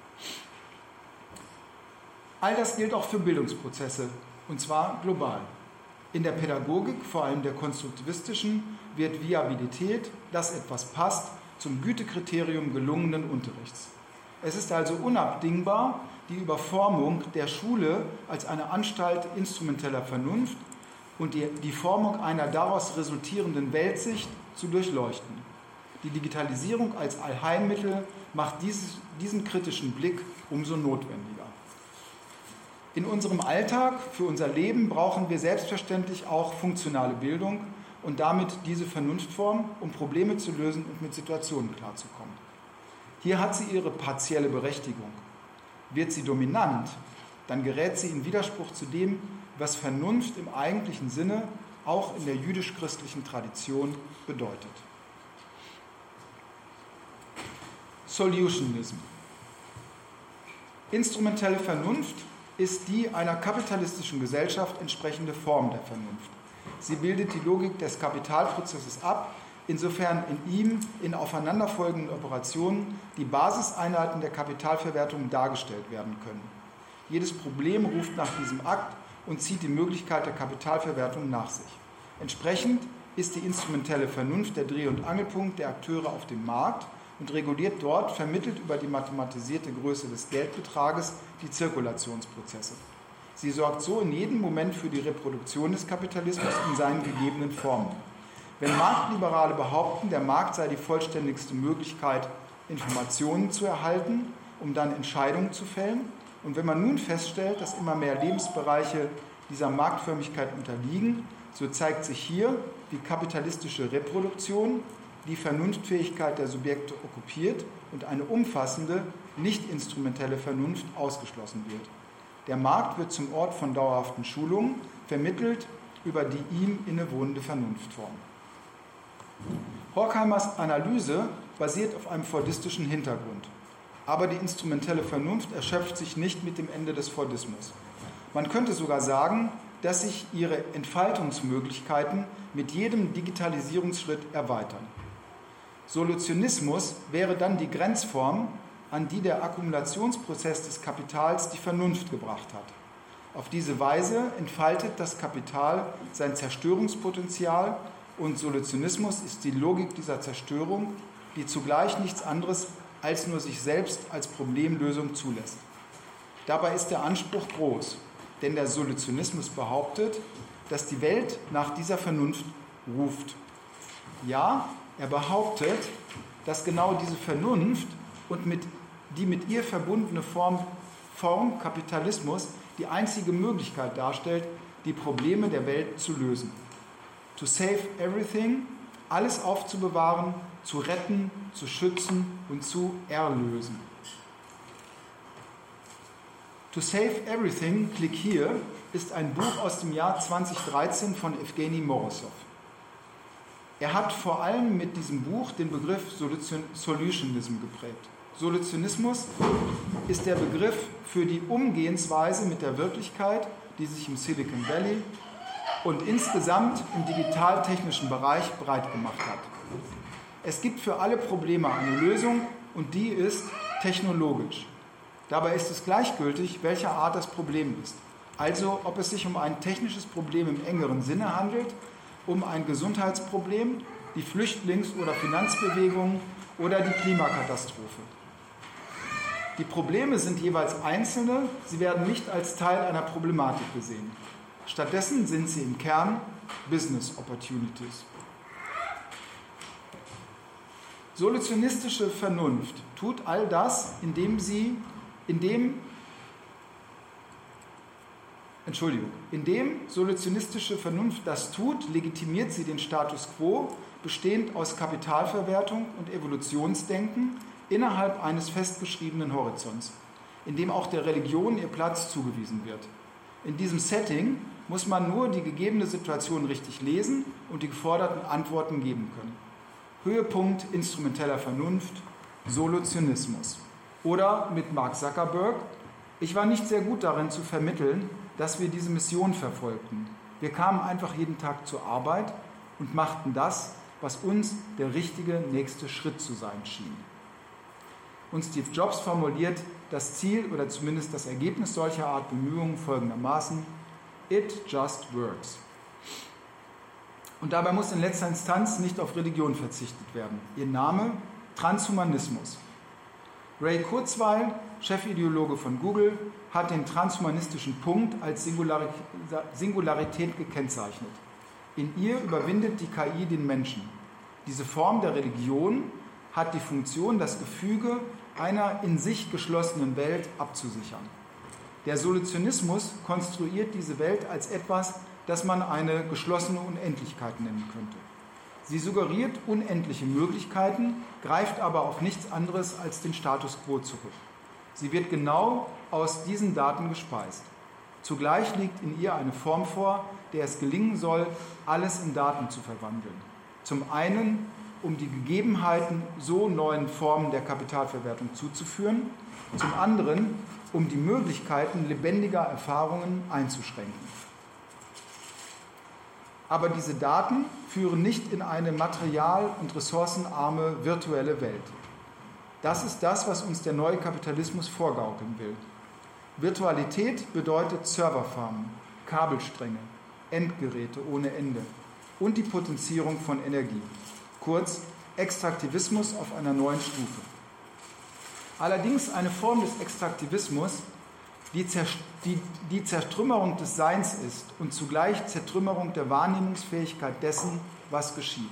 All das gilt auch für Bildungsprozesse, und zwar global. In der Pädagogik, vor allem der konstruktivistischen, wird Viabilität, dass etwas passt, zum Gütekriterium gelungenen Unterrichts. Es ist also unabdingbar, die Überformung der Schule als eine Anstalt instrumenteller Vernunft und die Formung einer daraus resultierenden Weltsicht zu durchleuchten. Die Digitalisierung als Allheilmittel macht diesen kritischen Blick umso notwendiger. In unserem Alltag, für unser Leben, brauchen wir selbstverständlich auch funktionale Bildung und damit diese Vernunftform, um Probleme zu lösen und mit Situationen klarzukommen. Hier hat sie ihre partielle Berechtigung. Wird sie dominant, dann gerät sie in Widerspruch zu dem, was Vernunft im eigentlichen Sinne auch in der jüdisch-christlichen Tradition bedeutet. Solutionism. Instrumentelle Vernunft ist die einer kapitalistischen Gesellschaft entsprechende Form der Vernunft. Sie bildet die Logik des Kapitalprozesses ab, insofern in ihm in aufeinanderfolgenden Operationen die Basiseinheiten der Kapitalverwertung dargestellt werden können. Jedes Problem ruft nach diesem Akt und zieht die Möglichkeit der Kapitalverwertung nach sich. Entsprechend ist die instrumentelle Vernunft der Dreh- und Angelpunkt der Akteure auf dem Markt und reguliert dort, vermittelt über die mathematisierte Größe des Geldbetrages, die Zirkulationsprozesse. Sie sorgt so in jedem Moment für die Reproduktion des Kapitalismus in seinen gegebenen Formen. Wenn Marktliberale behaupten, der Markt sei die vollständigste Möglichkeit, Informationen zu erhalten, um dann Entscheidungen zu fällen, und wenn man nun feststellt, dass immer mehr Lebensbereiche dieser Marktförmigkeit unterliegen, so zeigt sich hier, wie kapitalistische Reproduktion die Vernunftfähigkeit der Subjekte okkupiert und eine umfassende, nicht instrumentelle Vernunft ausgeschlossen wird. Der Markt wird zum Ort von dauerhaften Schulungen, vermittelt über die ihm innewohnende Vernunftform. Horkheimers Analyse basiert auf einem fordistischen Hintergrund. Aber die instrumentelle Vernunft erschöpft sich nicht mit dem Ende des Fordismus. Man könnte sogar sagen, dass sich ihre Entfaltungsmöglichkeiten mit jedem Digitalisierungsschritt erweitern. Solutionismus wäre dann die Grenzform, an die der Akkumulationsprozess des Kapitals die Vernunft gebracht hat. Auf diese Weise entfaltet das Kapital sein Zerstörungspotenzial und Solutionismus ist die Logik dieser Zerstörung, die zugleich nichts anderes als nur sich selbst als Problemlösung zulässt. Dabei ist der Anspruch groß, denn der Solutionismus behauptet, dass die Welt nach dieser Vernunft ruft. Ja, er behauptet, dass genau diese Vernunft und die mit ihr verbundene Form Kapitalismus die einzige Möglichkeit darstellt, die Probleme der Welt zu lösen. To save everything, alles aufzubewahren, zu retten, zu schützen und zu erlösen. To Save Everything, klick hier, ist ein Buch aus dem Jahr 2013 von Evgeny Morozov. Er hat vor allem mit diesem Buch den Begriff Solutionism geprägt. Solutionismus ist der Begriff für die Umgehensweise mit der Wirklichkeit, die sich im Silicon Valley und insgesamt im digital-technischen Bereich breit gemacht hat. Es gibt für alle Probleme eine Lösung und die ist technologisch. Dabei ist es gleichgültig, welcher Art das Problem ist. Also ob es sich um ein technisches Problem im engeren Sinne handelt, um ein Gesundheitsproblem, die Flüchtlings- oder Finanzbewegung oder die Klimakatastrophe. Die Probleme sind jeweils einzelne, sie werden nicht als Teil einer Problematik gesehen. Stattdessen sind sie im Kern Business Opportunities. Solutionistische Vernunft tut all das, indem solutionistische Vernunft das tut, legitimiert sie den Status quo, bestehend aus Kapitalverwertung und Evolutionsdenken innerhalb eines festgeschriebenen Horizonts, in dem auch der Religion ihr Platz zugewiesen wird. In diesem Setting muss man nur die gegebene Situation richtig lesen und die geforderten Antworten geben können. Höhepunkt instrumenteller Vernunft, Solutionismus. Oder mit Mark Zuckerberg: Ich war nicht sehr gut darin zu vermitteln, dass wir diese Mission verfolgten. Wir kamen einfach jeden Tag zur Arbeit und machten das, was uns der richtige nächste Schritt zu sein schien. Und Steve Jobs formuliert das Ziel oder zumindest das Ergebnis solcher Art Bemühungen folgendermaßen: It just works. Und dabei muss in letzter Instanz nicht auf Religion verzichtet werden. Ihr Name: Transhumanismus. Ray Kurzweil, Chefideologe von Google, hat den transhumanistischen Punkt als Singularität gekennzeichnet. In ihr überwindet die KI den Menschen. Diese Form der Religion hat die Funktion, das Gefüge einer in sich geschlossenen Welt abzusichern. Der Solutionismus konstruiert diese Welt als etwas, das man eine geschlossene Unendlichkeit nennen könnte. Sie suggeriert unendliche Möglichkeiten, greift aber auf nichts anderes als den Status quo zurück. Sie wird genau aus diesen Daten gespeist. Zugleich liegt in ihr eine Form vor, der es gelingen soll, alles in Daten zu verwandeln. Zum einen, um die Gegebenheiten so neuen Formen der Kapitalverwertung zuzuführen, zum anderen, um die Möglichkeiten lebendiger Erfahrungen einzuschränken. Aber diese Daten führen nicht in eine material- und ressourcenarme virtuelle Welt. Das ist das, was uns der neue Kapitalismus vorgaukeln will. Virtualität bedeutet Serverfarmen, Kabelstränge, Endgeräte ohne Ende und die Potenzierung von Energie. Kurz, Extraktivismus auf einer neuen Stufe. Allerdings eine Form des Extraktivismus, die Zertrümmerung des Seins ist und zugleich Zertrümmerung der Wahrnehmungsfähigkeit dessen, was geschieht.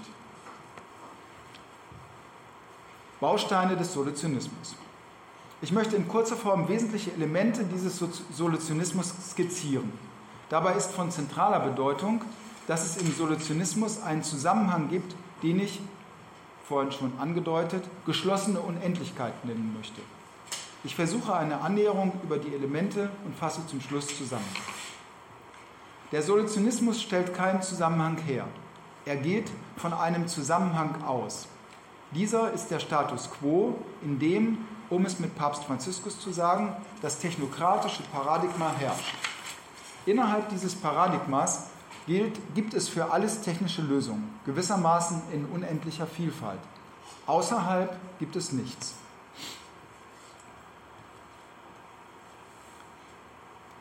Bausteine des Solutionismus. Ich möchte in kurzer Form wesentliche Elemente dieses Solutionismus skizzieren. Dabei ist von zentraler Bedeutung, dass es im Solutionismus einen Zusammenhang gibt, den ich, vorhin schon angedeutet, geschlossene Unendlichkeit nennen möchte. Ich versuche eine Annäherung über die Elemente und fasse zum Schluss zusammen. Der Solutionismus stellt keinen Zusammenhang her. Er geht von einem Zusammenhang aus. Dieser ist der Status quo, in dem, um es mit Papst Franziskus zu sagen, das technokratische Paradigma herrscht. Innerhalb dieses Paradigmas gibt es für alles technische Lösungen, gewissermaßen in unendlicher Vielfalt. Außerhalb gibt es nichts.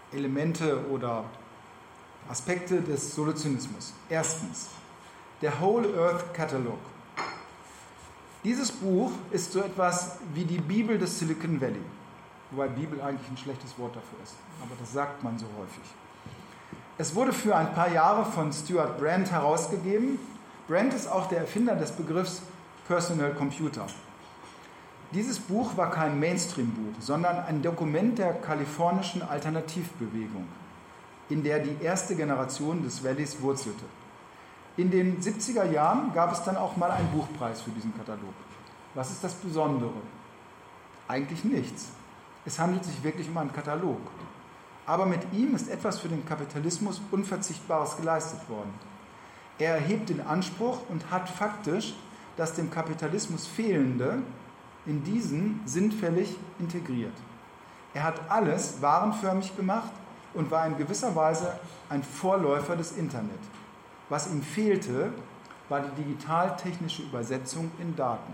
Elemente oder Aspekte des Solutionismus. Erstens, der Whole Earth Catalog. Dieses Buch ist so etwas wie die Bibel des Silicon Valley, wobei Bibel eigentlich ein schlechtes Wort dafür ist, aber das sagt man so häufig. Es wurde für ein paar Jahre von Stuart Brand herausgegeben. Brand ist auch der Erfinder des Begriffs Personal Computer. Dieses Buch war kein Mainstream-Buch, sondern ein Dokument der kalifornischen Alternativbewegung, in der die erste Generation des Valleys wurzelte. In den 70er Jahren gab es dann auch mal einen Buchpreis für diesen Katalog. Was ist das Besondere? Eigentlich nichts. Es handelt sich wirklich um einen Katalog. Aber mit ihm ist etwas für den Kapitalismus Unverzichtbares geleistet worden. Er erhebt den Anspruch und hat faktisch das dem Kapitalismus Fehlende in diesen sinnfällig integriert. Er hat alles warenförmig gemacht und war in gewisser Weise ein Vorläufer des Internet. Was ihm fehlte, war die digital-technische Übersetzung in Daten.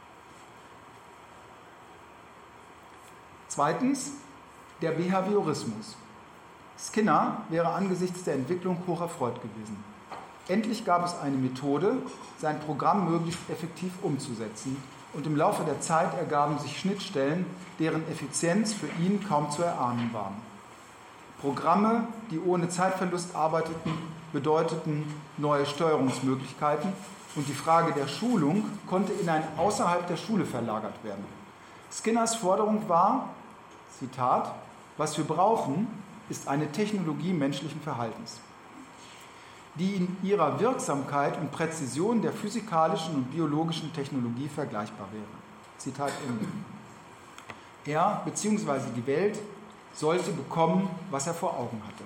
Zweitens, der Behaviorismus. Skinner wäre angesichts der Entwicklung hoch erfreut gewesen. Endlich gab es eine Methode, sein Programm möglichst effektiv umzusetzen, und im Laufe der Zeit ergaben sich Schnittstellen, deren Effizienz für ihn kaum zu erahnen war. Programme, die ohne Zeitverlust arbeiteten, bedeuteten neue Steuerungsmöglichkeiten, und die Frage der Schulung konnte in ein außerhalb der Schule verlagert werden. Skinners Forderung war, Zitat, was wir brauchen, ist eine Technologie menschlichen Verhaltens, die in ihrer Wirksamkeit und Präzision der physikalischen und biologischen Technologie vergleichbar wäre. Zitat Ende. Er bzw. die Welt sollte bekommen, was er vor Augen hatte.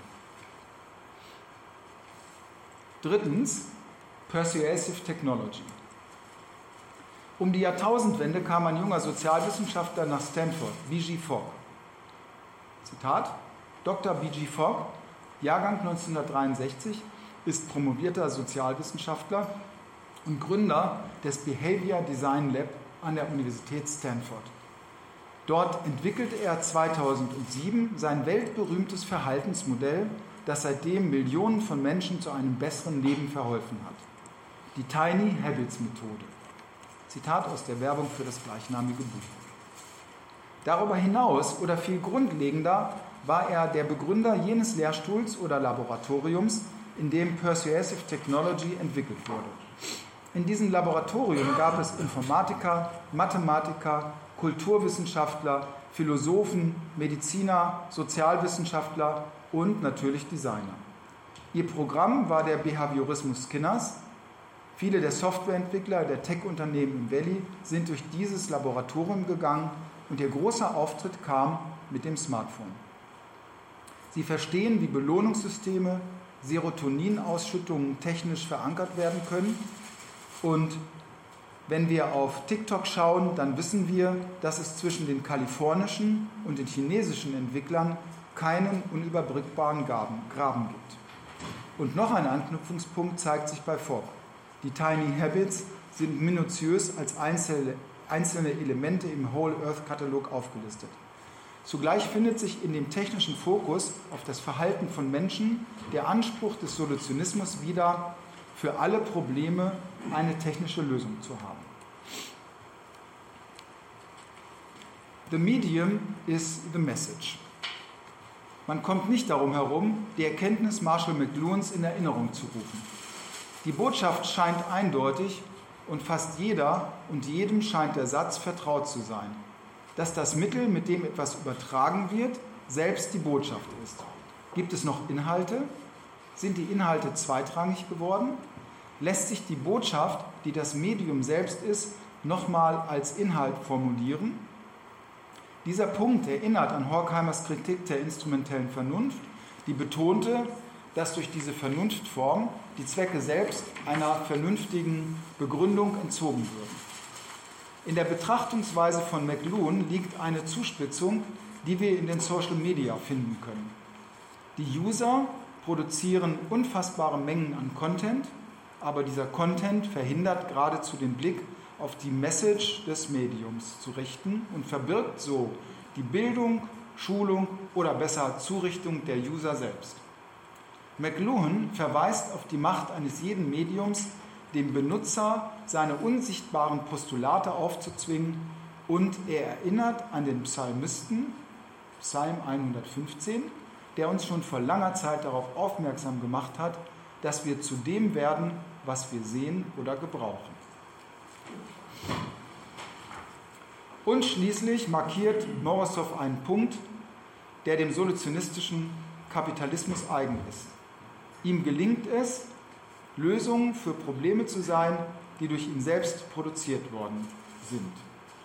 Drittens, Persuasive Technology. Um die Jahrtausendwende kam ein junger Sozialwissenschaftler nach Stanford, B.G. Fogg. Zitat, Dr. B.G. Fogg, Jahrgang 1963, ist promovierter Sozialwissenschaftler und Gründer des Behavior Design Lab an der Universität Stanford. Dort entwickelte er 2007 sein weltberühmtes Verhaltensmodell, das seitdem Millionen von Menschen zu einem besseren Leben verholfen hat. Die Tiny Habits Methode. Zitat aus der Werbung für das gleichnamige Buch. Darüber hinaus oder viel grundlegender war er der Begründer jenes Lehrstuhls oder Laboratoriums, in dem Persuasive Technology entwickelt wurde. In diesem Laboratorium gab es Informatiker, Mathematiker, Kulturwissenschaftler, Philosophen, Mediziner, Sozialwissenschaftler und natürlich Designer. Ihr Programm war der Behaviorismus Skinners. Viele der Softwareentwickler der Tech-Unternehmen im Valley sind durch dieses Laboratorium gegangen und ihr großer Auftritt kam mit dem Smartphone. Sie verstehen, wie Belohnungssysteme, Serotoninausschüttungen technisch verankert werden können. Und wenn wir auf TikTok schauen, dann wissen wir, dass es zwischen den kalifornischen und den chinesischen Entwicklern keinen unüberbrückbaren Graben gibt. Und noch ein Anknüpfungspunkt zeigt sich bei Fogg. Die Tiny Habits sind minutiös als einzelne Elemente im Whole Earth Katalog aufgelistet. Zugleich findet sich in dem technischen Fokus auf das Verhalten von Menschen der Anspruch des Solutionismus wieder, für alle Probleme eine technische Lösung zu haben. The medium is the message. Man kommt nicht darum herum, die Erkenntnis Marshall McLuhans in Erinnerung zu rufen. Die Botschaft scheint eindeutig und fast jeder und jedem scheint der Satz vertraut zu sein, dass das Mittel, mit dem etwas übertragen wird, selbst die Botschaft ist. Gibt es noch Inhalte? Sind die Inhalte zweitrangig geworden? Lässt sich die Botschaft, die das Medium selbst ist, nochmal als Inhalt formulieren? Dieser Punkt erinnert an Horkheimers Kritik der instrumentellen Vernunft, die betonte, dass durch diese Vernunftform die Zwecke selbst einer vernünftigen Begründung entzogen würden. In der Betrachtungsweise von McLuhan liegt eine Zuspitzung, die wir in den Social Media finden können. Die User produzieren unfassbare Mengen an Content, aber dieser Content verhindert geradezu den Blick auf die Message des Mediums zu richten und verbirgt so die Bildung Schulung oder besser Zurichtung der User selbst. McLuhan verweist auf die Macht eines jeden Mediums, dem Benutzer seine unsichtbaren Postulate aufzuzwingen, und er erinnert an den Psalmisten, Psalm 115, der uns schon vor langer Zeit darauf aufmerksam gemacht hat, dass wir zu dem werden, was wir sehen oder gebrauchen. Und schließlich markiert Morosow einen Punkt, der dem solutionistischen Kapitalismus eigen ist. Ihm gelingt es, Lösungen für Probleme zu sein, die durch ihn selbst produziert worden sind.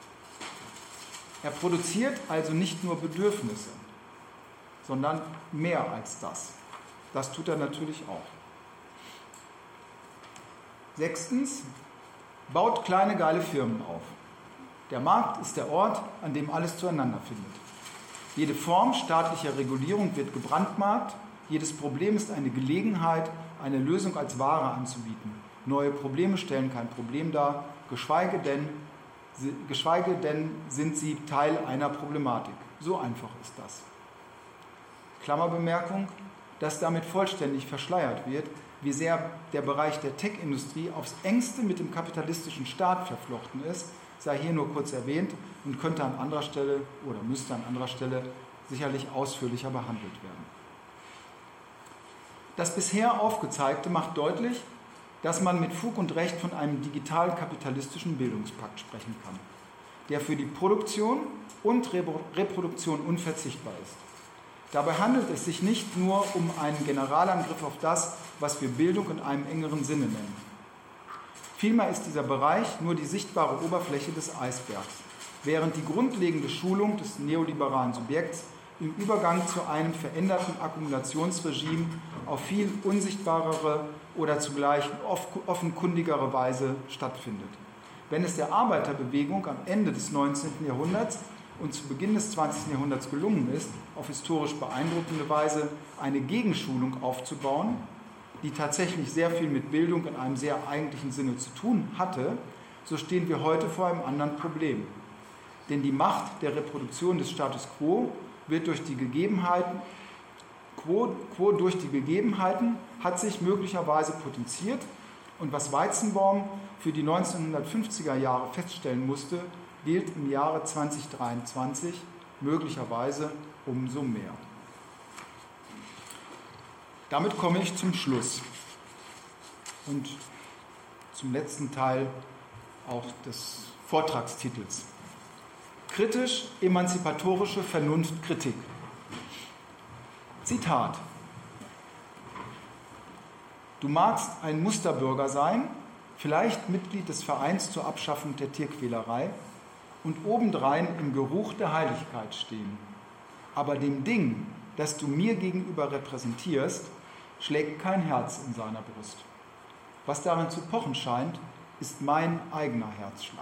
Er produziert also nicht nur Bedürfnisse, sondern mehr als das. Das tut er natürlich auch. 6. Baut kleine, geile Firmen auf. Der Markt ist der Ort, an dem alles zueinander findet. Jede Form staatlicher Regulierung wird gebrandmarkt. Jedes Problem ist eine Gelegenheit, eine Lösung als Ware anzubieten. Neue Probleme stellen kein Problem dar, geschweige denn sind sie Teil einer Problematik. So einfach ist das. Klammerbemerkung, dass damit vollständig verschleiert wird, wie sehr der Bereich der Tech-Industrie aufs engste mit dem kapitalistischen Staat verflochten ist, sei hier nur kurz erwähnt und könnte an anderer Stelle oder müsste an anderer Stelle sicherlich ausführlicher behandelt werden. Das bisher Aufgezeigte macht deutlich, dass man mit Fug und Recht von einem digital-kapitalistischen Bildungspakt sprechen kann, der für die Produktion und Reproduktion unverzichtbar ist. Dabei handelt es sich nicht nur um einen Generalangriff auf das, was wir Bildung in einem engeren Sinne nennen. Vielmehr ist dieser Bereich nur die sichtbare Oberfläche des Eisbergs, während die grundlegende Schulung des neoliberalen Subjekts im Übergang zu einem veränderten Akkumulationsregime auf viel unsichtbarere oder zugleich offenkundigere Weise stattfindet. Wenn es der Arbeiterbewegung am Ende des 19. Jahrhunderts und zu Beginn des 20. Jahrhunderts gelungen ist, auf historisch beeindruckende Weise eine Gegenschulung aufzubauen, die tatsächlich sehr viel mit Bildung in einem sehr eigentlichen Sinne zu tun hatte, so stehen wir heute vor einem anderen Problem. Denn die Macht der Reproduktion des Status quo wird durch die Gegebenheiten, hat sich möglicherweise potenziert, und was Weizenbaum für die 1950er Jahre feststellen musste, gilt im Jahre 2023 möglicherweise umso mehr. Damit komme ich zum Schluss und zum letzten Teil auch des Vortragstitels. Kritisch-emanzipatorische Vernunftkritik. Zitat: Du magst ein Musterbürger sein, vielleicht Mitglied des Vereins zur Abschaffung der Tierquälerei und obendrein im Geruch der Heiligkeit stehen. Aber dem Ding, das du mir gegenüber repräsentierst, schlägt kein Herz in seiner Brust. Was darin zu pochen scheint, ist mein eigener Herzschlag.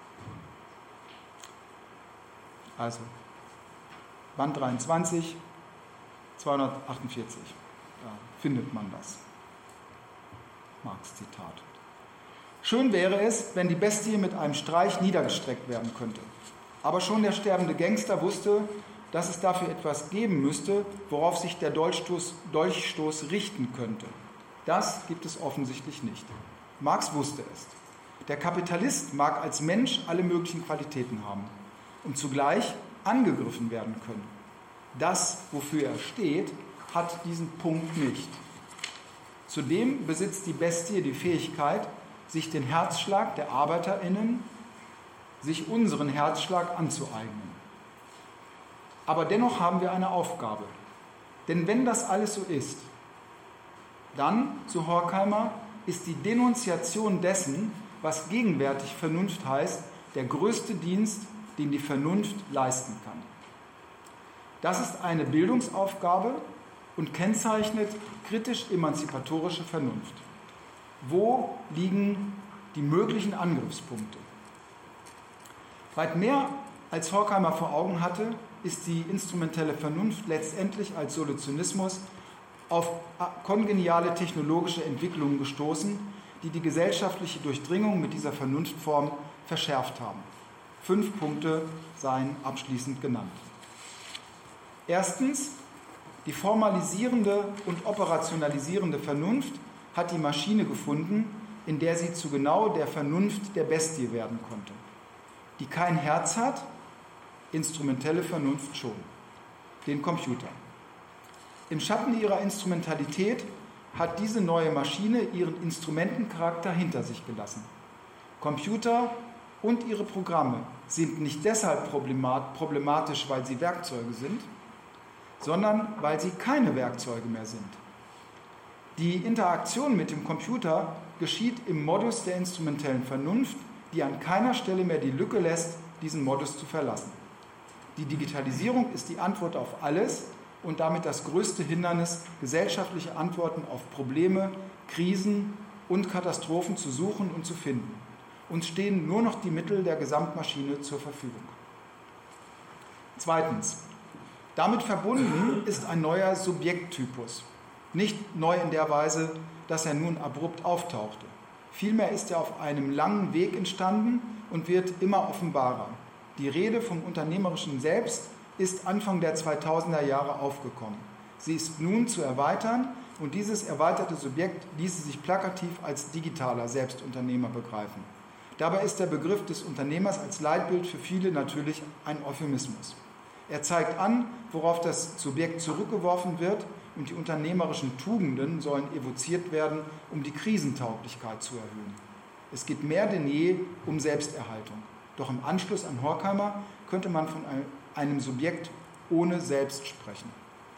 Also, Band 23, 248, da findet man das. Marx Zitat. Schön wäre es, wenn die Bestie mit einem Streich niedergestreckt werden könnte. Aber schon der sterbende Gangster wusste, dass es dafür etwas geben müsste, worauf sich der Dolchstoß richten könnte. Das gibt es offensichtlich nicht. Marx wusste es. Der Kapitalist mag als Mensch alle möglichen Qualitäten haben und zugleich angegriffen werden können. Das, wofür er steht, hat diesen Punkt nicht. Zudem besitzt die Bestie die Fähigkeit, sich den Herzschlag der ArbeiterInnen, sich unseren Herzschlag anzueignen. Aber dennoch haben wir eine Aufgabe. Denn wenn das alles so ist, dann, so Horkheimer, ist die Denunziation dessen, was gegenwärtig Vernunft heißt, der größte Dienst, den die Vernunft leisten kann. Das ist eine Bildungsaufgabe und kennzeichnet kritisch-emanzipatorische Vernunft. Wo liegen die möglichen Angriffspunkte? Weit mehr als Horkheimer vor Augen hatte, ist die instrumentelle Vernunft letztendlich als Solutionismus auf kongeniale technologische Entwicklungen gestoßen, die die gesellschaftliche Durchdringung mit dieser Vernunftform verschärft haben. 5 Punkte seien abschließend genannt. Erstens, die formalisierende und operationalisierende Vernunft hat die Maschine gefunden, in der sie zu genau der Vernunft der Bestie werden konnte. Die kein Herz hat, instrumentelle Vernunft schon, den Computer. Im Schatten ihrer Instrumentalität hat diese neue Maschine ihren Instrumentencharakter hinter sich gelassen. Computer und ihre Programme sind nicht deshalb problematisch, weil sie Werkzeuge sind, sondern weil sie keine Werkzeuge mehr sind. Die Interaktion mit dem Computer geschieht im Modus der instrumentellen Vernunft, die an keiner Stelle mehr die Lücke lässt, diesen Modus zu verlassen. Die Digitalisierung ist die Antwort auf alles und damit das größte Hindernis, gesellschaftliche Antworten auf Probleme, Krisen und Katastrophen zu suchen und zu finden. Uns stehen nur noch die Mittel der Gesamtmaschine zur Verfügung. Zweitens, damit verbunden ist ein neuer Subjekttypus. Nicht neu in der Weise, dass er nun abrupt auftauchte. Vielmehr ist er auf einem langen Weg entstanden und wird immer offenbarer. Die Rede vom unternehmerischen Selbst ist Anfang der 2000er Jahre aufgekommen. Sie ist nun zu erweitern und dieses erweiterte Subjekt ließe sich plakativ als digitaler Selbstunternehmer begreifen. Dabei ist der Begriff des Unternehmers als Leitbild für viele natürlich ein Euphemismus. Er zeigt an, worauf das Subjekt zurückgeworfen wird und die unternehmerischen Tugenden sollen evoziert werden, um die Krisentauglichkeit zu erhöhen. Es geht mehr denn je um Selbsterhaltung. Doch im Anschluss an Horkheimer könnte man von einem Subjekt ohne Selbst sprechen.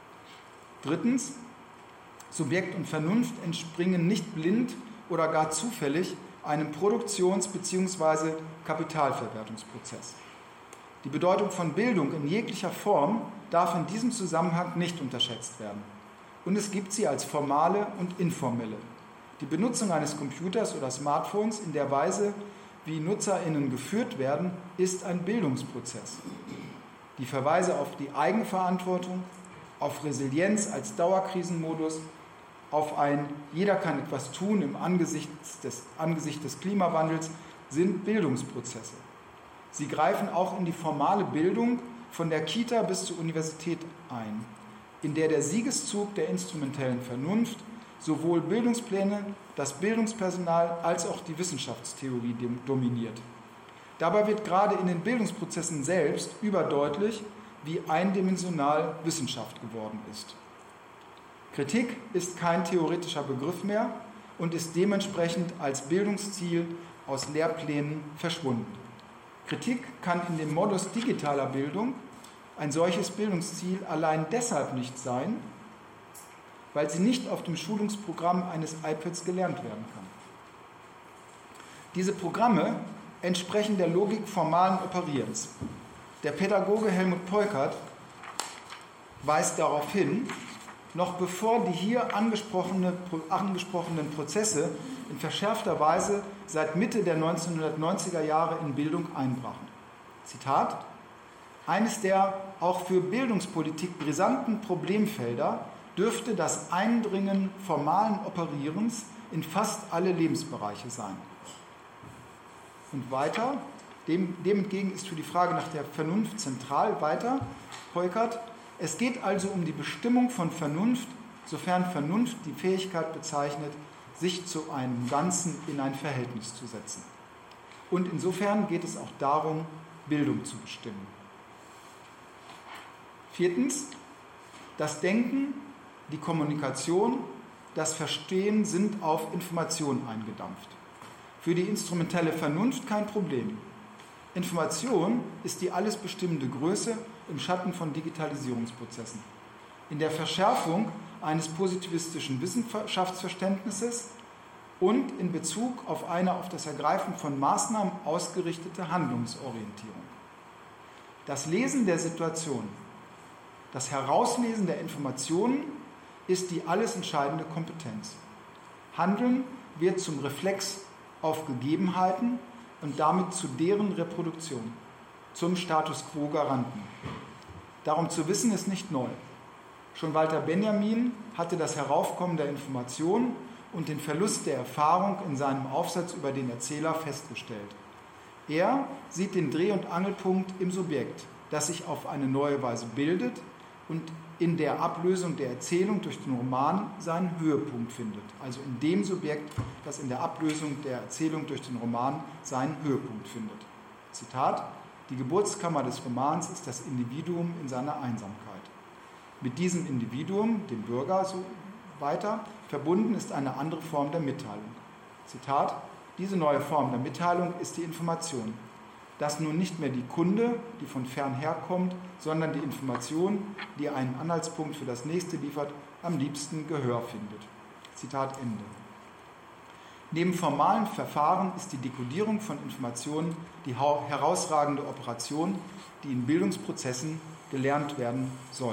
Drittens, Subjekt und Vernunft entspringen nicht blind oder gar zufällig einem Produktions- bzw. Kapitalverwertungsprozess. Die Bedeutung von Bildung in jeglicher Form darf in diesem Zusammenhang nicht unterschätzt werden. Und es gibt sie als formale und informelle. Die Benutzung eines Computers oder Smartphones in der Weise, wie NutzerInnen geführt werden, ist ein Bildungsprozess. Die Verweise auf die Eigenverantwortung, auf Resilienz als Dauerkrisenmodus, auf ein Jeder kann etwas tun im Angesicht des Klimawandels sind Bildungsprozesse. Sie greifen auch in die formale Bildung von der Kita bis zur Universität ein, in der der Siegeszug der instrumentellen Vernunft sowohl Bildungspläne, das Bildungspersonal als auch die Wissenschaftstheorie dominiert. Dabei wird gerade in den Bildungsprozessen selbst überdeutlich, wie eindimensional Wissenschaft geworden ist. Kritik ist kein theoretischer Begriff mehr und ist dementsprechend als Bildungsziel aus Lehrplänen verschwunden. Kritik kann in dem Modus digitaler Bildung ein solches Bildungsziel allein deshalb nicht sein, weil sie nicht auf dem Schulungsprogramm eines iPads gelernt werden kann. Diese Programme entsprechen der Logik formalen Operierens. Der Pädagoge Helmut Peukert weist darauf hin, noch bevor die hier angesprochenen Prozesse in verschärfter Weise seit Mitte der 1990er Jahre in Bildung einbrachen. Zitat: Eines der auch für Bildungspolitik brisanten Problemfelder dürfte das Eindringen formalen Operierens in fast alle Lebensbereiche sein. Und weiter, dem entgegen ist für die Frage nach der Vernunft zentral weiter Peukert: Es geht also um die Bestimmung von Vernunft, sofern Vernunft die Fähigkeit bezeichnet, sich zu einem Ganzen in ein Verhältnis zu setzen. Und insofern geht es auch darum, Bildung zu bestimmen. Viertens, das Denken, die Kommunikation, das Verstehen sind auf Information eingedampft. Für die instrumentelle Vernunft kein Problem. Information ist die alles bestimmende Größe im Schatten von Digitalisierungsprozessen. In der Verschärfung eines positivistischen Wissenschaftsverständnisses und in Bezug auf eine auf das Ergreifen von Maßnahmen ausgerichtete Handlungsorientierung. Das Lesen der Situation, das Herauslesen der Informationen ist die alles entscheidende Kompetenz. Handeln wird zum Reflex auf Gegebenheiten und damit zu deren Reproduktion, zum Status quo Garanten. Darum zu wissen ist nicht neu. Schon Walter Benjamin hatte das Heraufkommen der Information und den Verlust der Erfahrung in seinem Aufsatz über den Erzähler festgestellt. Er sieht den Dreh- und Angelpunkt im Subjekt, das sich auf eine neue Weise bildet, und in der Ablösung der Erzählung durch den Roman seinen Höhepunkt findet. Also in dem Subjekt, das in der Ablösung der Erzählung durch den Roman seinen Höhepunkt findet. Zitat: Die Geburtskammer des Romans ist das Individuum in seiner Einsamkeit. Mit diesem Individuum, dem Bürger, so weiter, verbunden ist eine andere Form der Mitteilung. Zitat: Diese neue Form der Mitteilung ist die Information. Das nun nicht mehr die Kunde, die von fern herkommt, sondern die Information, die einen Anhaltspunkt für das Nächste liefert, am liebsten Gehör findet. Zitat Ende. Neben formalen Verfahren ist die Dekodierung von Informationen die herausragende Operation, die in Bildungsprozessen gelernt werden soll.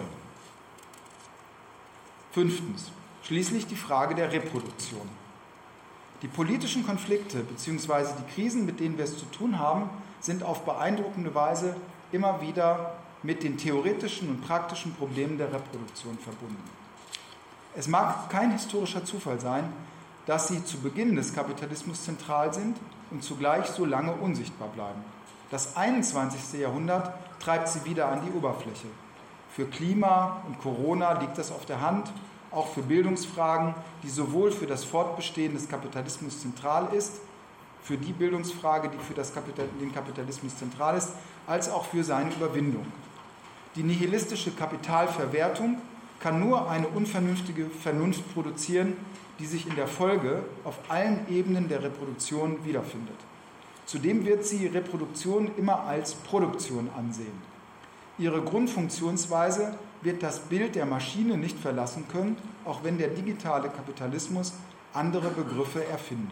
5. Schließlich die Frage der Reproduktion. Die politischen Konflikte bzw. die Krisen, mit denen wir es zu tun haben, sind auf beeindruckende Weise immer wieder mit den theoretischen und praktischen Problemen der Reproduktion verbunden. Es mag kein historischer Zufall sein, dass sie zu Beginn des Kapitalismus zentral sind und zugleich so lange unsichtbar bleiben. Das 21. Jahrhundert treibt sie wieder an die Oberfläche. Für Klima und Corona liegt das auf der Hand, auch für Bildungsfragen, die sowohl für das Fortbestehen des Kapitalismus zentral ist, für die Bildungsfrage, die für den Kapitalismus zentral ist, als auch für seine Überwindung. Die nihilistische Kapitalverwertung kann nur eine unvernünftige Vernunft produzieren, die sich in der Folge auf allen Ebenen der Reproduktion wiederfindet. Zudem wird sie Reproduktion immer als Produktion ansehen. Ihre Grundfunktionsweise wird das Bild der Maschine nicht verlassen können, auch wenn der digitale Kapitalismus andere Begriffe erfindet.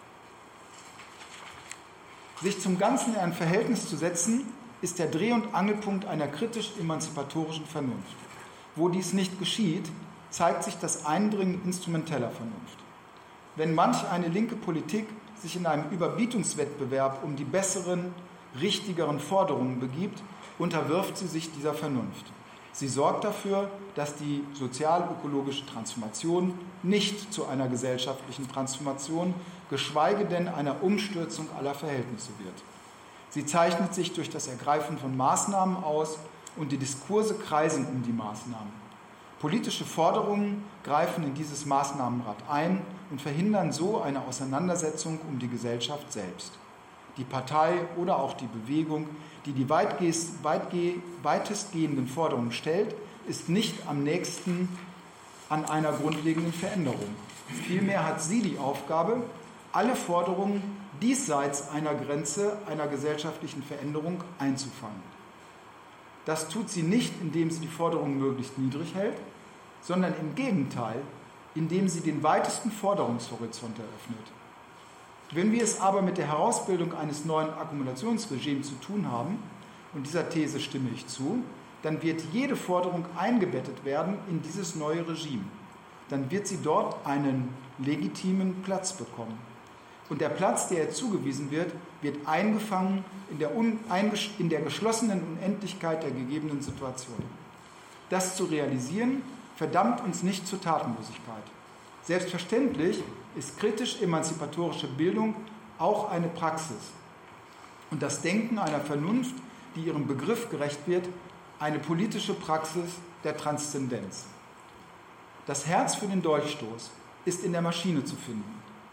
Sich zum Ganzen in ein Verhältnis zu setzen, ist der Dreh- und Angelpunkt einer kritisch-emanzipatorischen Vernunft. Wo dies nicht geschieht, zeigt sich das Eindringen instrumenteller Vernunft. Wenn manch eine linke Politik sich in einem Überbietungswettbewerb um die besseren, richtigeren Forderungen begibt, unterwirft sie sich dieser Vernunft. Sie sorgt dafür, dass die sozial-ökologische Transformation nicht zu einer gesellschaftlichen Transformation, geschweige denn einer Umstürzung aller Verhältnisse wird. Sie zeichnet sich durch das Ergreifen von Maßnahmen aus und die Diskurse kreisen um die Maßnahmen. Politische Forderungen greifen in dieses Maßnahmenrad ein und verhindern so eine Auseinandersetzung um die Gesellschaft selbst. Die Partei oder auch die Bewegung, die die weitestgehenden Forderungen stellt, ist nicht am nächsten an einer grundlegenden Veränderung. Vielmehr hat sie die Aufgabe, alle Forderungen diesseits einer Grenze einer gesellschaftlichen Veränderung einzufangen. Das tut sie nicht, indem sie die Forderungen möglichst niedrig hält, sondern im Gegenteil, indem sie den weitesten Forderungshorizont eröffnet. Wenn wir es aber mit der Herausbildung eines neuen Akkumulationsregimes zu tun haben, und dieser These stimme ich zu, dann wird jede Forderung eingebettet werden in dieses neue Regime. Dann wird sie dort einen legitimen Platz bekommen. Und der Platz, der ihr zugewiesen wird, wird eingefangen in der geschlossenen Unendlichkeit der gegebenen Situation. Das zu realisieren, verdammt uns nicht zur Tatenlosigkeit. Selbstverständlich ist kritisch-emanzipatorische Bildung auch eine Praxis. Und das Denken einer Vernunft, die ihrem Begriff gerecht wird, eine politische Praxis der Transzendenz. Das Herz für den Dolchstoß ist in der Maschine zu finden.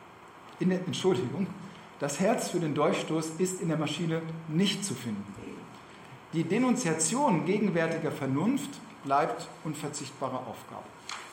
Das Herz für den Dolchstoß ist in der Maschine nicht zu finden. Die Denunziation gegenwärtiger Vernunft bleibt unverzichtbare Aufgabe.